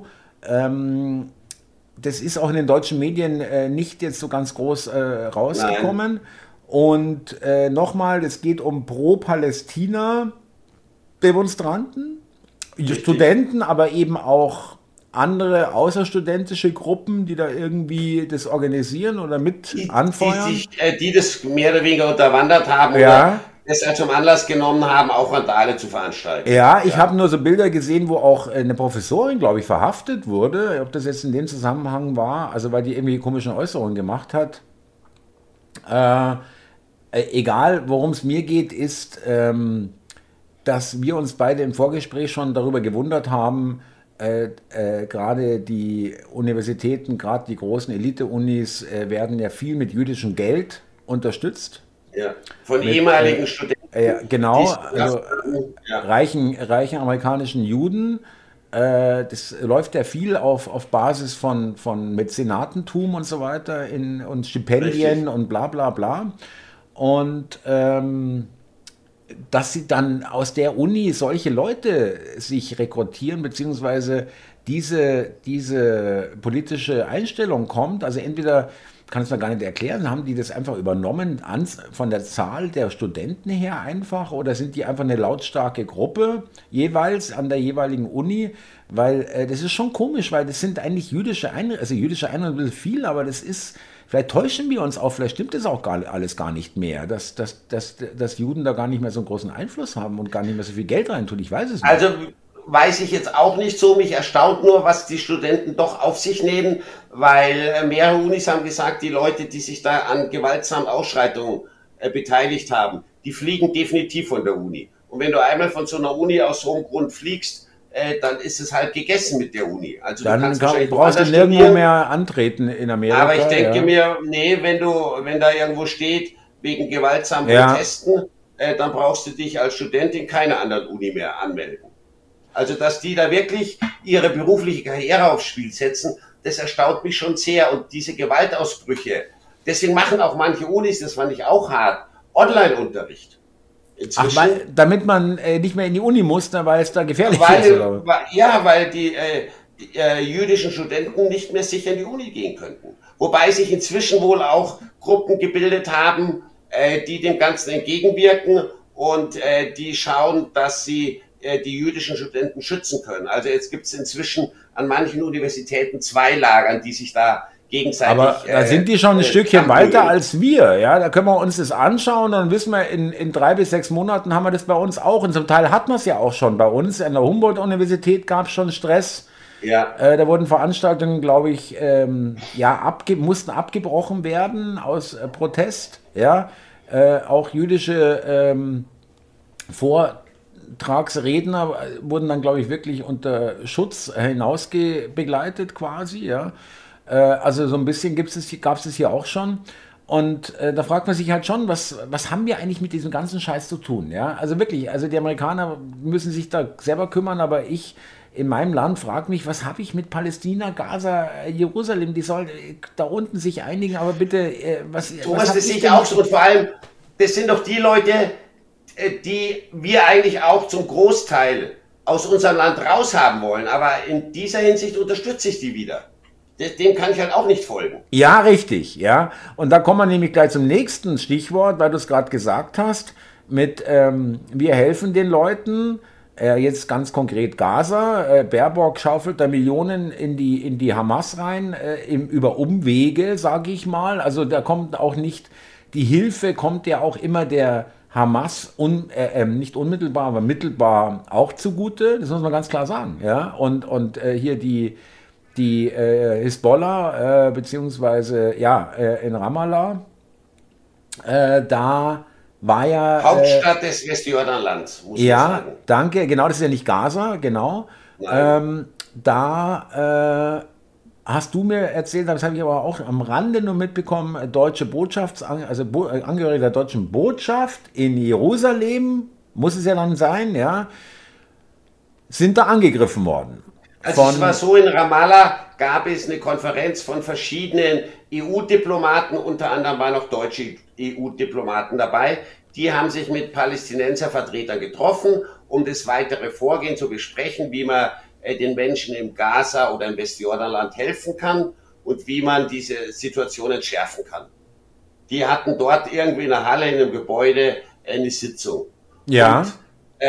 Das ist auch in den deutschen Medien nicht jetzt so ganz groß rausgekommen. Nein. Und nochmal, es geht um Pro-Palästina-Demonstranten, Studenten, aber eben auch andere außerstudentische Gruppen, die da irgendwie das organisieren oder mit anfeuern. Die das mehr oder weniger unterwandert haben, ja, oder das zum Anlass genommen haben, auch Randale zu veranstalten. Ja, ich habe nur so Bilder gesehen, wo auch eine Professorin, glaube ich, verhaftet wurde. Ob das jetzt in dem Zusammenhang war, also weil die irgendwie komische Äußerungen gemacht hat. Egal, worum es mir geht, ist, dass wir uns beide im Vorgespräch schon darüber gewundert haben, gerade die Universitäten, gerade die großen Elite-Unis werden ja viel mit jüdischem Geld unterstützt. Ja, von ehemaligen Studenten. Genau, also reichen amerikanischen Juden. Das läuft ja viel auf Basis von Mäzenatentum und so weiter und Stipendien. Richtig. Und bla bla bla. Und dass sie dann aus der Uni solche Leute sich rekrutieren, beziehungsweise diese politische Einstellung kommt, also entweder, kann es mir gar nicht erklären, haben die das einfach übernommen von der Zahl der Studenten her einfach, oder sind die einfach eine lautstarke Gruppe jeweils an der jeweiligen Uni, weil das ist schon komisch, weil das sind eigentlich jüdische Einrichtungen, also jüdische Einrichtungen ein bisschen viel, aber das ist, vielleicht täuschen wir uns auch, vielleicht stimmt das auch alles gar nicht mehr, dass Juden da gar nicht mehr so einen großen Einfluss haben und gar nicht mehr so viel Geld reintun, ich weiß es nicht. Also weiß ich jetzt auch nicht so, mich erstaunt nur, was die Studenten doch auf sich nehmen, weil mehrere Unis haben gesagt, die Leute, die sich da an gewaltsamen Ausschreitungen beteiligt haben, die fliegen definitiv von der Uni. Und wenn du einmal von so einer Uni aus so einem Grund fliegst, dann ist es halt gegessen mit der Uni. Also dann brauchst du nirgendwo mehr antreten in Amerika. Aber ich denke mir, nee, wenn da irgendwo steht, wegen gewaltsamen Protesten, dann brauchst du dich als Student in keiner anderen Uni mehr anmelden. Also, dass die da wirklich ihre berufliche Karriere aufs Spiel setzen, das erstaunt mich schon sehr. Und diese Gewaltausbrüche, deswegen machen auch manche Unis, das fand ich auch hart, Online-Unterricht. Ach, damit man nicht mehr in die Uni muss, weil es da gefährlich ist? Oder? Ja, weil die jüdischen Studenten nicht mehr sicher in die Uni gehen könnten. Wobei sich inzwischen wohl auch Gruppen gebildet haben, die dem Ganzen entgegenwirken und die schauen, dass sie die jüdischen Studenten schützen können. Also jetzt gibt es inzwischen an manchen Universitäten 2 Lagern, die sich da gegenseitig... Aber da sind die schon ein Stückchen weiter als wir. Ja? Da können wir uns das anschauen, dann wissen wir, in 3 bis 6 Monaten haben wir das bei uns auch. Und zum Teil hat man es ja auch schon bei uns. An der Humboldt-Universität gab es schon Stress. Ja. Da wurden Veranstaltungen, glaube ich, mussten abgebrochen werden aus Protest. Ja? Auch jüdische Vortragsredner wurden dann, glaube ich, wirklich unter Schutz hinausbegleitet quasi, ja. Also so ein bisschen gab es es hier auch schon. Und da fragt man sich halt schon, was haben wir eigentlich mit diesem ganzen Scheiß zu tun, ja. Also wirklich, also die Amerikaner müssen sich da selber kümmern, aber ich in meinem Land frage mich, was habe ich mit Palästina, Gaza, Jerusalem, die sollen da unten sich einigen, aber bitte, Thomas, das sehe ich auch so, und vor allem, das sind doch die Leute, die wir eigentlich auch zum Großteil aus unserem Land raushaben wollen. Aber in dieser Hinsicht unterstütze ich die wieder. dem kann ich halt auch nicht folgen. Ja, richtig, ja. Und da kommen wir nämlich gleich zum nächsten Stichwort, weil du es gerade gesagt hast, mit wir helfen den Leuten, jetzt ganz konkret Gaza, Baerbock schaufelt da Millionen in die Hamas rein, über Umwege, sage ich mal. Also da kommt auch nicht, die Hilfe kommt ja auch immer der Hamas nicht unmittelbar, aber mittelbar auch zugute, das muss man ganz klar sagen. Ja? Und hier die Hisbollah, beziehungsweise in Ramallah, da war ja... Hauptstadt des Westjordanlands, muss man sagen. Danke, genau, das ist ja nicht Gaza, genau. Hast du mir erzählt, das habe ich aber auch am Rande nur mitbekommen, deutsche Angehörige der deutschen Botschaft in Jerusalem, muss es ja dann sein, ja, sind da angegriffen worden. Also es war so, in Ramallah gab es eine Konferenz von verschiedenen EU-Diplomaten, unter anderem waren auch deutsche EU-Diplomaten dabei. Die haben sich mit Palästinenservertretern getroffen, um das weitere Vorgehen zu besprechen, wie man den Menschen im Gaza oder im Westjordanland helfen kann und wie man diese Situation entschärfen kann. Die hatten dort irgendwie in einer Halle, in einem Gebäude, eine Sitzung. Ja. Und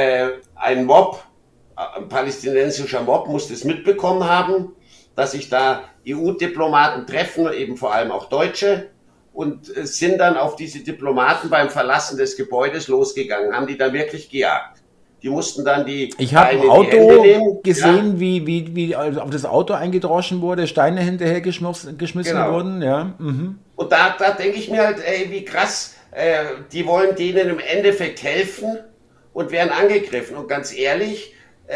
ein palästinensischer Mob muss das mitbekommen haben, dass sich da EU-Diplomaten treffen, eben vor allem auch Deutsche, und sind dann auf diese Diplomaten beim Verlassen des Gebäudes losgegangen, haben die dann wirklich gejagt. Die mussten dann Ich habe ein Auto gesehen, wie auf das Auto eingedroschen wurde, Steine hinterher geschmissen wurden. Ja. Mhm. Und da denke ich mir halt, wie krass, die wollen denen im Endeffekt helfen und werden angegriffen. Und ganz ehrlich,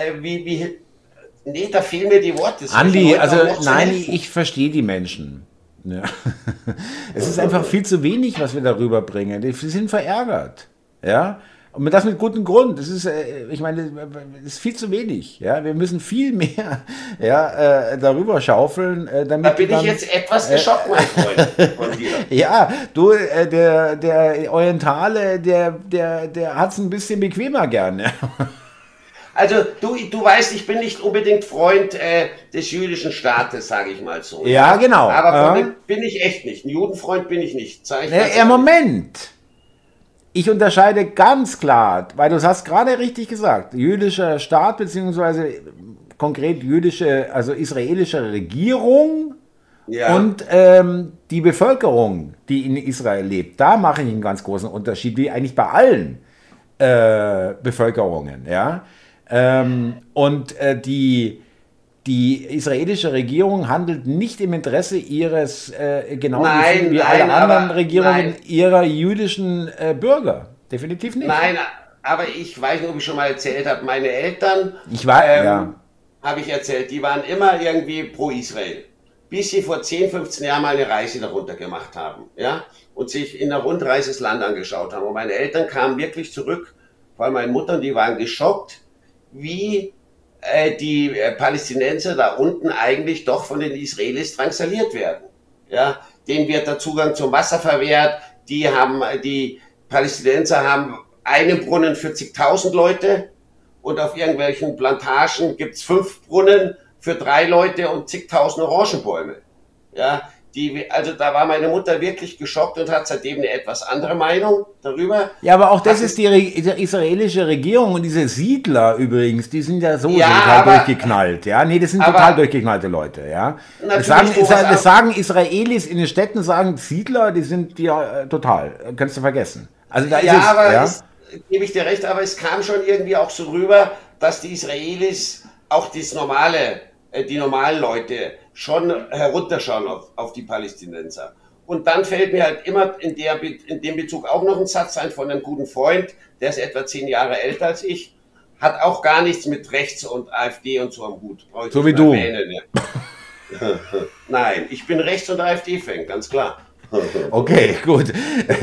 nee, da fehlen mir die Worte. Andi, also nein, ich verstehe die Menschen. Ja. Es ist einfach viel zu wenig, was wir darüber bringen. Die sind verärgert. Ja. Und das mit gutem Grund. Das ist, ich meine, das ist viel zu wenig. Ja, wir müssen viel mehr darüber schaufeln, damit. Da bin ich jetzt etwas geschockt, mein Freund, von dir. Ja, du, der Orientale, der hat es ein bisschen bequemer gerne. Also du weißt, ich bin nicht unbedingt Freund des jüdischen Staates, sage ich mal so. Ja, genau. Aber von dem bin ich echt nicht. Ein Judenfreund bin ich nicht. Moment. Ich unterscheide ganz klar, weil du es hast gerade richtig gesagt, jüdischer Staat beziehungsweise konkret also israelische Regierung und die Bevölkerung, die in Israel lebt. Da mache ich einen ganz großen Unterschied, wie eigentlich bei allen Bevölkerungen. Ja? Die israelische Regierung handelt nicht im Interesse ihres, wie alle anderen Regierungen, ihrer jüdischen Bürger. Definitiv nicht. Nein, aber ich weiß nicht, ob ich schon mal erzählt habe, meine Eltern, habe ich erzählt, die waren immer irgendwie pro Israel. Bis sie vor 10, 15 Jahren mal eine Reise darunter gemacht haben. Ja? Und sich in einer Rundreise das Land angeschaut haben. Und meine Eltern kamen wirklich zurück, vor allem meine Mutter, und die waren geschockt, wie die Palästinenser da unten eigentlich doch von den Israelis drangsaliert werden. Ja, denen wird der Zugang zum Wasser verwehrt. Die Palästinenser haben einen Brunnen für zigtausend Leute und auf irgendwelchen Plantagen gibt's 5 Brunnen für 3 Leute und zigtausend Orangenbäume. Ja, also da war meine Mutter wirklich geschockt und hat seitdem eine etwas andere Meinung darüber. Ja, aber auch das ist die israelische Regierung und diese Siedler übrigens, die sind ja so total durchgeknallt. Ja, nee, das sind total durchgeknallte Leute. Ja, das sagen Israelis in den Städten, sagen Siedler, die sind total, kannst du vergessen. Also da gebe ich dir recht, aber es kam schon irgendwie auch so rüber, dass die Israelis auch die normalen Leute schon herunterschauen auf die Palästinenser. Und dann fällt mir halt immer in dem Bezug auch noch ein Satz ein von einem guten Freund, der ist etwa 10 Jahre älter als ich, hat auch gar nichts mit Rechts und AfD und so am Hut. So wie du. Nein, ich bin Rechts- und AfD-Fan, ganz klar. Okay, gut.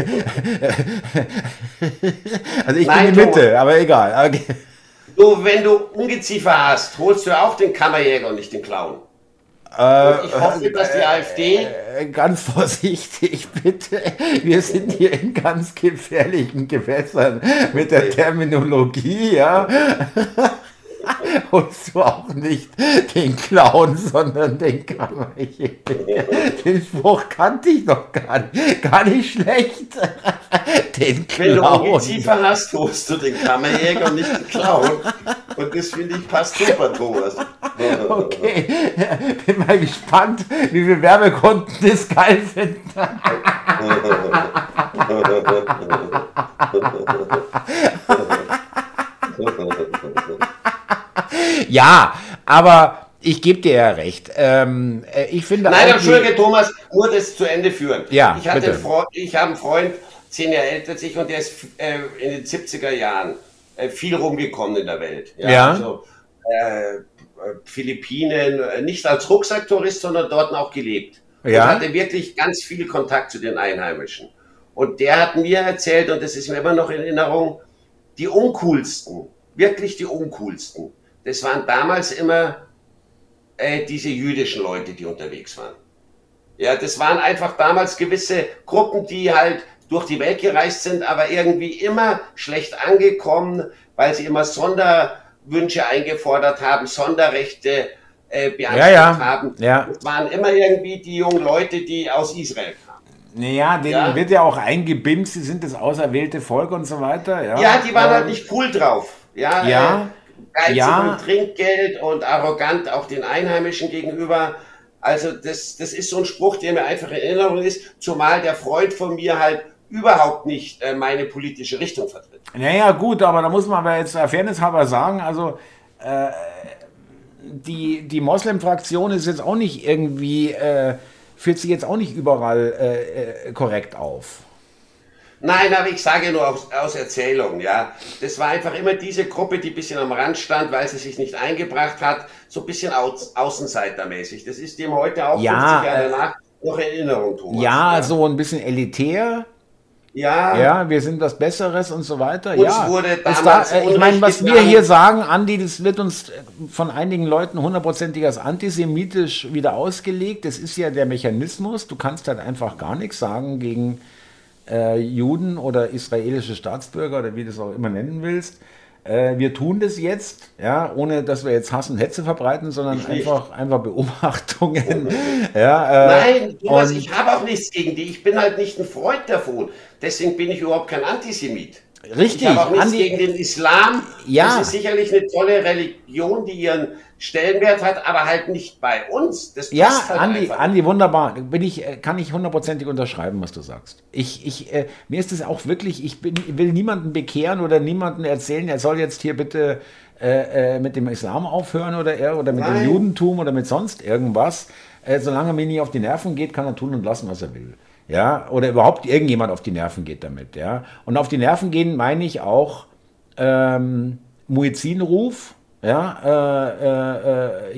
Also ich bin in die Mitte, aber egal. Okay. Du, wenn du Ungeziefer hast, holst du auch den Kammerjäger und nicht den Clown. Ich hoffe, dass die AfD... Ganz vorsichtig, bitte. Wir sind hier in ganz gefährlichen Gewässern mit der Terminologie, ja. Holst du auch nicht den Clown, sondern den Kammerjäger. Den Spruch kannte ich noch gar nicht schlecht. Den Clown. Wenn du Ungeziefer hast, holst du den Kammerjäger und nicht den Clown. Und das finde ich passt super, Thomas. Okay, bin mal gespannt, wie viele Werbekunden das geil finden. Ja, aber ich gebe dir ja recht. Ich finde Nein, entschuldige, Thomas, nur das zu Ende führen. Ja, ich habe einen Freund, 10 Jahre älter als ich, und der ist in den 70er Jahren viel rumgekommen in der Welt. Ja. Also, Philippinen, nicht als Rucksacktourist, sondern dort auch gelebt. Ja. Und hatte wirklich ganz viel Kontakt zu den Einheimischen. Und der hat mir erzählt, und das ist mir immer noch in Erinnerung, die uncoolsten, wirklich die uncoolsten, das waren damals immer diese jüdischen Leute, die unterwegs waren. Ja, das waren einfach damals gewisse Gruppen, die halt durch die Welt gereist sind, aber irgendwie immer schlecht angekommen, weil sie immer Sonderwünsche eingefordert haben, Sonderrechte beantragt haben. Ja. Das waren immer irgendwie die jungen Leute, die aus Israel kamen. Naja, denen wird ja auch eingebimst, sie sind das auserwählte Volk und so weiter. Ja, die waren halt nicht cool drauf. Ja. Geizig und Trinkgeld und arrogant auch den Einheimischen gegenüber. Also das ist so ein Spruch, der mir einfach in Erinnerung ist, zumal der Freund von mir halt überhaupt nicht meine politische Richtung vertritt. Naja, gut, aber da muss man aber jetzt Fairness halber sagen, also die Moslem-Fraktion ist jetzt auch nicht irgendwie, führt sich jetzt auch nicht überall korrekt auf. Nein, aber ich sage nur aus Erzählung, ja. Das war einfach immer diese Gruppe, die ein bisschen am Rand stand, weil sie sich nicht eingebracht hat, so ein bisschen außenseitermäßig. Das ist dem heute auch 50 Jahre danach noch Erinnerung, Thomas. Ja, so ein bisschen elitär. Ja, wir sind was Besseres und so weiter. Uns wurde damals ich meine, was wir hier sagen, Andi, das wird uns von einigen Leuten hundertprozentig als antisemitisch wieder ausgelegt. Das ist ja der Mechanismus. Du kannst halt einfach gar nichts sagen gegen Juden oder israelische Staatsbürger oder wie du es auch immer nennen willst. Wir tun das jetzt, ja, ohne dass wir jetzt Hass und Hetze verbreiten, sondern einfach Beobachtungen. Nein, Thomas, ich habe auch nichts gegen die. Ich bin halt nicht ein Freund davon. Deswegen bin ich überhaupt kein Antisemit. Richtig. Ich habe auch nichts gegen den Islam. Ja. Das ist sicherlich eine tolle Religion, die ihren Stellenwert hat, aber halt nicht bei uns. Das passt halt Andi, wunderbar. Kann ich hundertprozentig unterschreiben, was du sagst. Mir ist es auch wirklich, ich will niemanden bekehren oder niemanden erzählen, er soll jetzt hier bitte mit dem Islam aufhören oder mit dem Judentum oder mit sonst irgendwas. Solange er mir nicht auf die Nerven geht, kann er tun und lassen, was er will. Ja, oder überhaupt irgendjemand auf die Nerven geht damit, ja. Und auf die Nerven gehen meine ich auch Muezzinruf, ja,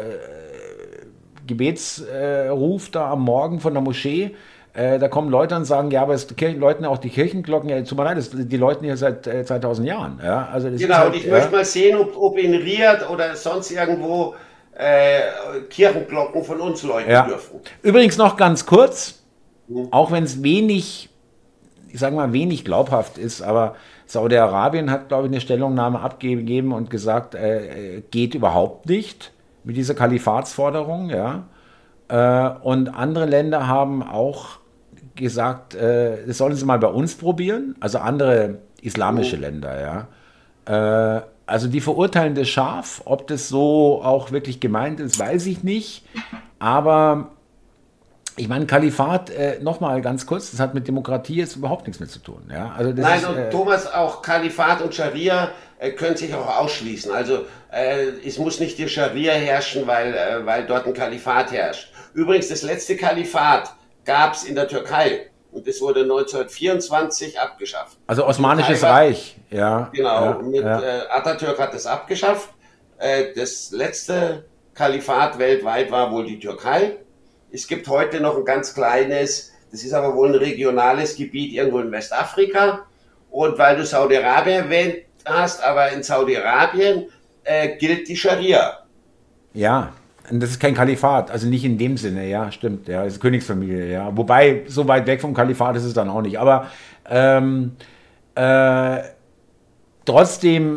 Gebetsruf da am Morgen von der Moschee. Da kommen Leute und sagen, ja, aber es läuten auch die Kirchenglocken, ja, tut mir leid, die läuten hier seit 2000 Jahren. Ja, also das genau, und ich möchte mal sehen, ob in Riyadh oder sonst irgendwo Kirchenglocken von uns läuten dürfen. Übrigens noch ganz kurz, auch wenn es wenig glaubhaft ist, aber Saudi-Arabien hat, glaube ich, eine Stellungnahme abgegeben und gesagt, geht überhaupt nicht mit dieser Kalifatsforderung, ja. Und andere Länder haben auch gesagt, das sollen sie mal bei uns probieren, also andere islamische Länder, ja. Also die verurteilen das scharf, ob das so auch wirklich gemeint ist, weiß ich nicht, aber ich meine, Kalifat, nochmal ganz kurz, das hat mit Demokratie jetzt überhaupt nichts mehr zu tun. Ja? Also das ist, und Thomas, auch Kalifat und Scharia können sich auch ausschließen. Also es muss nicht die Scharia herrschen, weil dort ein Kalifat herrscht. Übrigens, das letzte Kalifat gab es in der Türkei und das wurde 1924 abgeschafft. Also Osmanisches Reich, ja. Genau, Atatürk hat das abgeschafft. Das letzte Kalifat weltweit war wohl die Türkei. Es gibt heute noch ein ganz kleines, das ist aber wohl ein regionales Gebiet irgendwo in Westafrika. Und weil du Saudi-Arabien erwähnt hast, aber in Saudi-Arabien gilt die Scharia. Ja, und das ist kein Kalifat, also nicht in dem Sinne, ja, stimmt, ja, ist Königsfamilie, ja. Wobei, so weit weg vom Kalifat ist es dann auch nicht. Aber trotzdem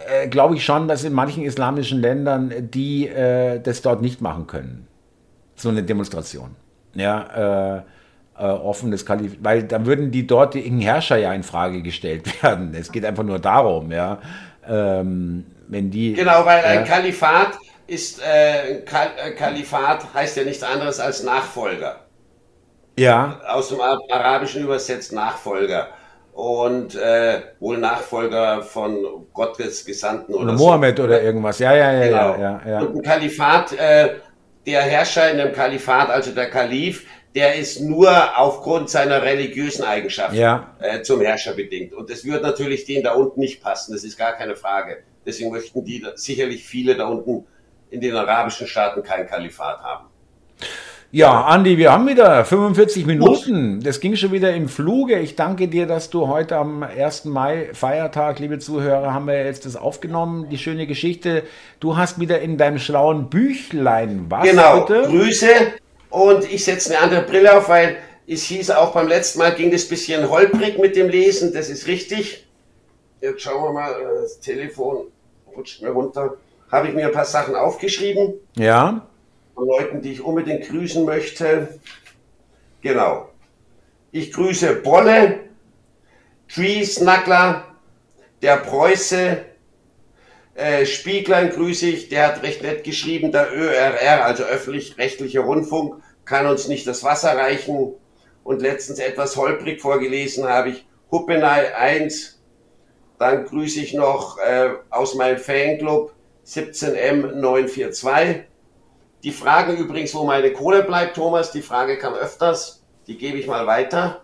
glaube ich schon, dass in manchen islamischen Ländern die das dort nicht machen können. So eine Demonstration. Ja, offenes Kalifat, weil dann würden die dortigen Herrscher ja in Frage gestellt werden. Es geht einfach nur darum, ja, wenn die... Genau, weil ein Kalifat ist, Kalifat heißt ja nichts anderes als Nachfolger. Ja. Aus dem Arabischen übersetzt Nachfolger. Und wohl Nachfolger von Gottes Gesandten oder Mohammed so. Oder irgendwas, ja. Genau. Ja. Und ein Kalifat, der Herrscher in einem Kalifat, also der Kalif, der ist nur aufgrund seiner religiösen Eigenschaften zum Herrscher bedingt. Und das würde natürlich denen da unten nicht passen, das ist gar keine Frage. Deswegen möchten die sicherlich viele da unten in den arabischen Staaten kein Kalifat haben. Ja, Andi, wir haben wieder 45 Minuten. Das ging schon wieder im Fluge. Ich danke dir, dass du heute am 1. Mai, Feiertag, liebe Zuhörer, haben wir jetzt das aufgenommen, die schöne Geschichte. Du hast wieder in deinem schlauen Büchlein was, genau, bitte? Grüße. Und ich setze eine andere Brille auf, weil es hieß auch beim letzten Mal, ging das ein bisschen holprig mit dem Lesen. Das ist richtig. Jetzt schauen wir mal, das Telefon rutscht mir runter. Habe ich mir ein paar Sachen aufgeschrieben. Ja. Von Leuten, die ich unbedingt grüßen möchte. Genau. Ich grüße Bolle, Tree-Snackler, der Preuße, Spieglein grüße ich, der hat recht nett geschrieben, der ÖRR, also öffentlich-rechtlicher Rundfunk, kann uns nicht das Wasser reichen. Und letztens etwas holprig vorgelesen habe ich Huppenei 1. Dann grüße ich noch aus meinem Fanclub 17M942. Die fragen übrigens, wo meine Kohle bleibt, Thomas. Die Frage kam öfters. Die gebe ich mal weiter.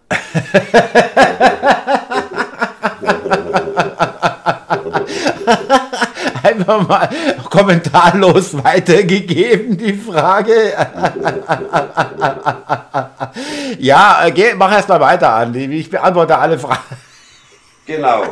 Einfach mal kommentarlos weitergegeben, die Frage. Ja, mach erst mal weiter, Andi. Ich beantworte alle Fragen. Genau.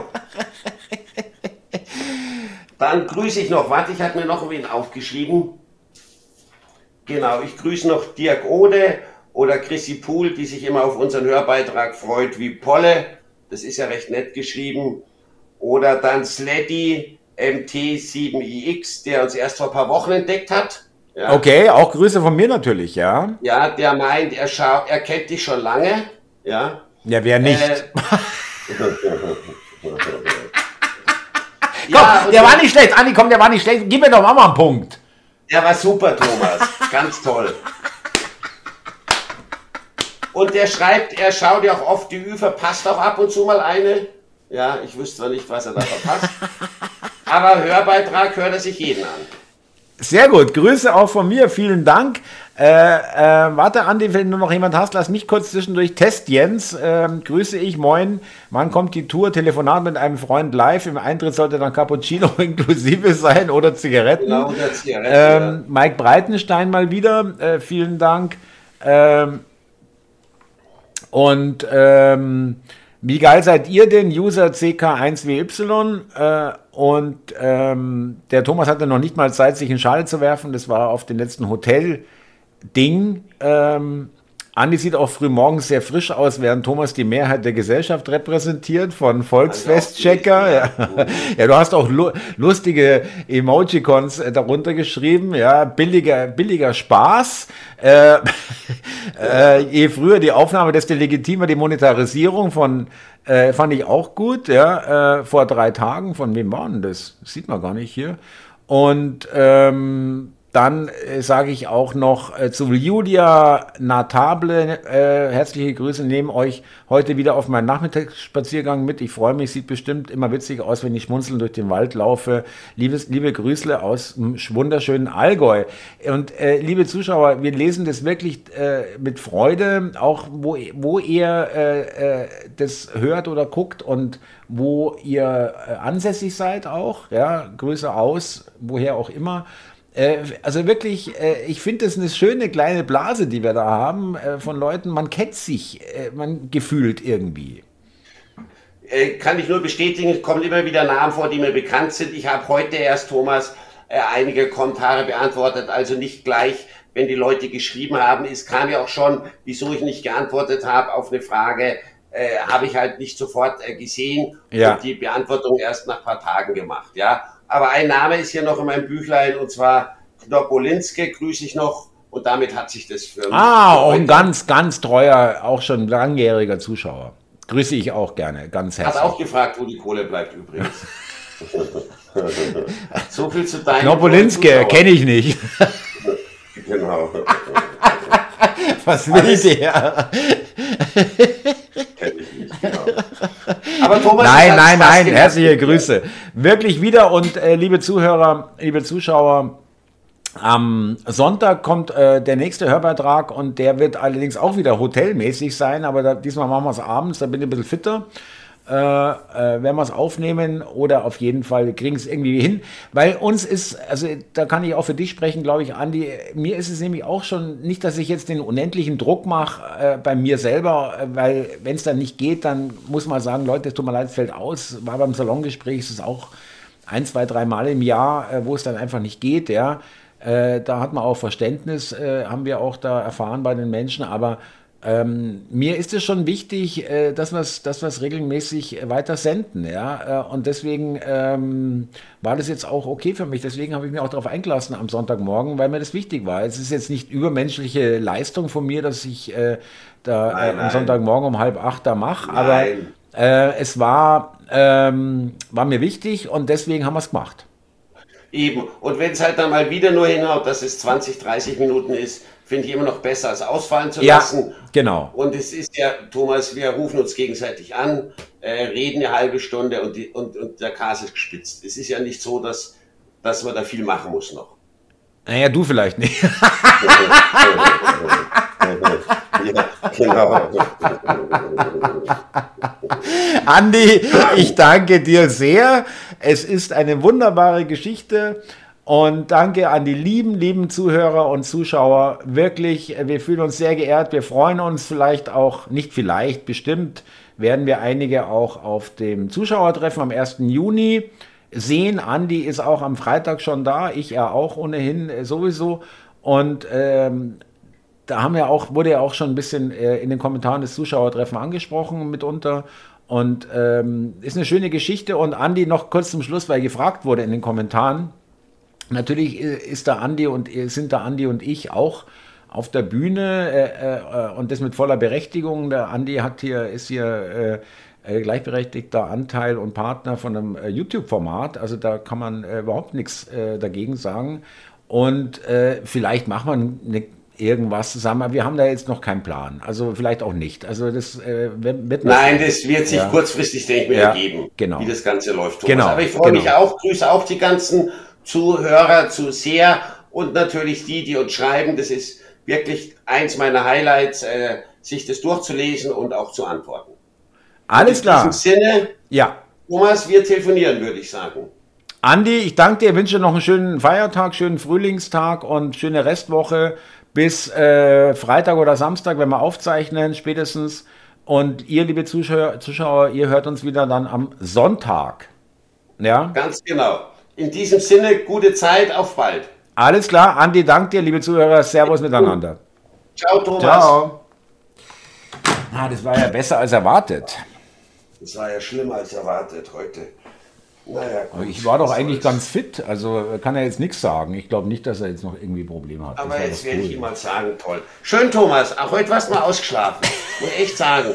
Dann grüße ich noch, warte, ich hatte mir noch wen aufgeschrieben. Genau, ich grüße noch Dirk Ode oder Chrissy Pool, die sich immer auf unseren Hörbeitrag freut, wie Polle. Das ist ja recht nett geschrieben. Oder dann Sleddy MT7iX, der uns erst vor ein paar Wochen entdeckt hat. Ja. Okay, auch Grüße von mir natürlich, ja. Ja, der meint, er kennt dich schon lange. Ja, ja, wer nicht? Ja, komm, der war nicht schlecht, Andi, komm, der war nicht schlecht. Gib mir doch mal einen Punkt. Der war super, Thomas. Ganz toll. Und der schreibt, er schaut ja auch oft die Ü, verpasst auch ab und zu mal eine. Ja, ich wüsste zwar nicht, was er da verpasst. Aber Hörbeitrag hört er sich jeden an. Sehr gut, Grüße auch von mir, vielen Dank. Warte, Andi, wenn du noch jemand hast, lass mich kurz zwischendurch. Test Jens, grüße ich, moin. Wann kommt die Tour? Telefonat mit einem Freund live. Im Eintritt sollte dann Cappuccino inklusive sein oder Zigaretten. Genau, oder Zigaretten. Ja. Mike Breitenstein mal wieder, vielen Dank. Wie geil seid ihr denn? User CK1WY. Der Thomas hatte noch nicht mal Zeit, sich in Schale zu werfen. Das war auf den letzten Hotel-Ding. Andi sieht auch früh morgens sehr frisch aus, während Thomas die Mehrheit der Gesellschaft repräsentiert von Volksfestchecker. Ja, du hast auch lustige Emojicons darunter geschrieben. Ja, billiger Spaß. Je früher die Aufnahme, desto legitimer die Monetarisierung fand ich auch gut. Ja, vor 3 Tagen. Von wem war denn das? Das sieht man gar nicht hier. Und dann sage ich auch noch zu Julia Natable, herzliche Grüße, nehme euch heute wieder auf meinen Nachmittagsspaziergang mit. Ich freue mich, sieht bestimmt immer witzig aus, wenn ich schmunzelnd durch den Wald laufe. Liebe Grüßle aus dem wunderschönen Allgäu. Und liebe Zuschauer, wir lesen das wirklich mit Freude, auch wo ihr das hört oder guckt und wo ihr ansässig seid auch. Ja, Grüße aus, woher auch immer. Also wirklich, ich finde das eine schöne kleine Blase, die wir da haben, von Leuten, man kennt sich, man gefühlt irgendwie. Kann ich nur bestätigen, es kommen immer wieder Namen vor, die mir bekannt sind. Ich habe heute erst, Thomas, einige Kommentare beantwortet, also nicht gleich, wenn die Leute geschrieben haben. Es kam ja auch schon, wieso ich nicht geantwortet habe auf eine Frage, habe ich halt nicht sofort gesehen und die Beantwortung erst nach ein paar Tagen gemacht, ja. Aber ein Name ist hier noch in meinem Büchlein, und zwar Knopolinske, grüße ich noch. Und damit hat sich das für mich... auch ein ganz, ganz treuer, auch schon langjähriger Zuschauer. Grüße ich auch gerne, ganz herzlich. Hat auch gefragt, wo die Kohle bleibt übrigens. So viel zu deinem... Knopolinske, kenne ich nicht. Genau. Was will der? Kenn ich nicht, genau. Aber Thomas, nein, herzliche Grüße. Wirklich wieder, und liebe Zuhörer, liebe Zuschauer, am Sonntag kommt der nächste Hörbeitrag, und der wird allerdings auch wieder hotelmäßig sein, aber diesmal machen wir es abends, da bin ich ein bisschen fitter. Werden wir es aufnehmen, oder auf jeden Fall kriegen es irgendwie hin, weil uns ist, also da kann ich auch für dich sprechen, glaube ich, Andi, mir ist es nämlich auch schon nicht, dass ich jetzt den unendlichen Druck mache bei mir selber, weil wenn es dann nicht geht, dann muss man sagen, Leute, es tut mir leid, es fällt aus, war beim Salongespräch, es ist auch 1, 2, 3 Mal im Jahr, wo es dann einfach nicht geht, ja, da hat man auch Verständnis, haben wir auch da erfahren bei den Menschen, aber mir ist es schon wichtig, dass wir es regelmäßig weiter senden, ja, und deswegen war das jetzt auch okay für mich, deswegen habe ich mich auch darauf eingelassen am Sonntagmorgen, weil mir das wichtig war. Es ist jetzt nicht übermenschliche Leistung von mir, dass ich am Sonntagmorgen um 7:30 da mache, aber es war mir wichtig, und deswegen haben wir es gemacht. Eben, und wenn es halt dann mal wieder nur hinhaut, dass es 20, 30 Minuten ist, finde ich immer noch besser, als ausfallen zu lassen. Ja, genau. Und es ist ja, Thomas, wir rufen uns gegenseitig an, reden eine halbe Stunde, und der Kas ist gespitzt. Es ist ja nicht so, dass man da viel machen muss noch. Naja, du vielleicht nicht. Ja, genau. Andi, ich danke dir sehr. Es ist eine wunderbare Geschichte. Und danke an die lieben Zuhörer und Zuschauer. Wirklich, wir fühlen uns sehr geehrt. Wir freuen uns vielleicht auch, nicht vielleicht, bestimmt werden wir einige auch auf dem Zuschauertreffen am 1. Juni sehen. Andi ist auch am Freitag schon da, ich ja auch ohnehin sowieso. Und da wurde ja auch schon ein bisschen in den Kommentaren des Zuschauertreffen angesprochen mitunter. Und ist eine schöne Geschichte. Und Andi, noch kurz zum Schluss, weil gefragt wurde in den Kommentaren. Natürlich sind da Andi und ich auch auf der Bühne und das mit voller Berechtigung. Der Andi ist hier gleichberechtigter Anteil und Partner von einem YouTube-Format. Also da kann man überhaupt nichts dagegen sagen. Und vielleicht macht man irgendwas zusammen, aber wir haben da jetzt noch keinen Plan. Also vielleicht auch nicht. Also das wird... Nein, das wird sich kurzfristig, denke ich mir, ergeben, genau, wie das Ganze läuft, Thomas. Genau, aber ich freue mich auch, grüße auch die ganzen Zuhörer, Zuseher und natürlich die uns schreiben. Das ist wirklich eins meiner Highlights, sich das durchzulesen und auch zu antworten. Alles klar. In diesem Sinne, Thomas, wir telefonieren, würde ich sagen. Andi, ich danke dir, wünsche noch einen schönen Feiertag, schönen Frühlingstag und schöne Restwoche bis Freitag oder Samstag, wenn wir aufzeichnen, spätestens. Und ihr, liebe Zuschauer, ihr hört uns wieder dann am Sonntag. Ja? Ganz genau. In diesem Sinne, gute Zeit, auf bald. Alles klar, Andi, danke dir, liebe Zuhörer, Servus miteinander. Ciao, Thomas. Ciao. Das war ja besser als erwartet. Das war ja schlimmer als erwartet heute. Naja, gut, ich war doch eigentlich ganz fit, also kann er jetzt nichts sagen. Ich glaube nicht, dass er jetzt noch irgendwie Probleme hat. Aber jetzt werde ich ihm mal sagen, toll. Schön, Thomas, auch heute warst du mal ausgeschlafen. Muss ich echt sagen.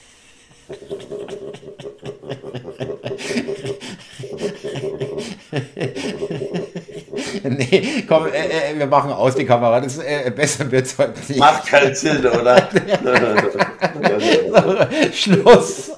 Nee, komm, wir machen aus die Kamera. Das besser wird es heute nicht. Macht keinen Sinn, oder? Schluss.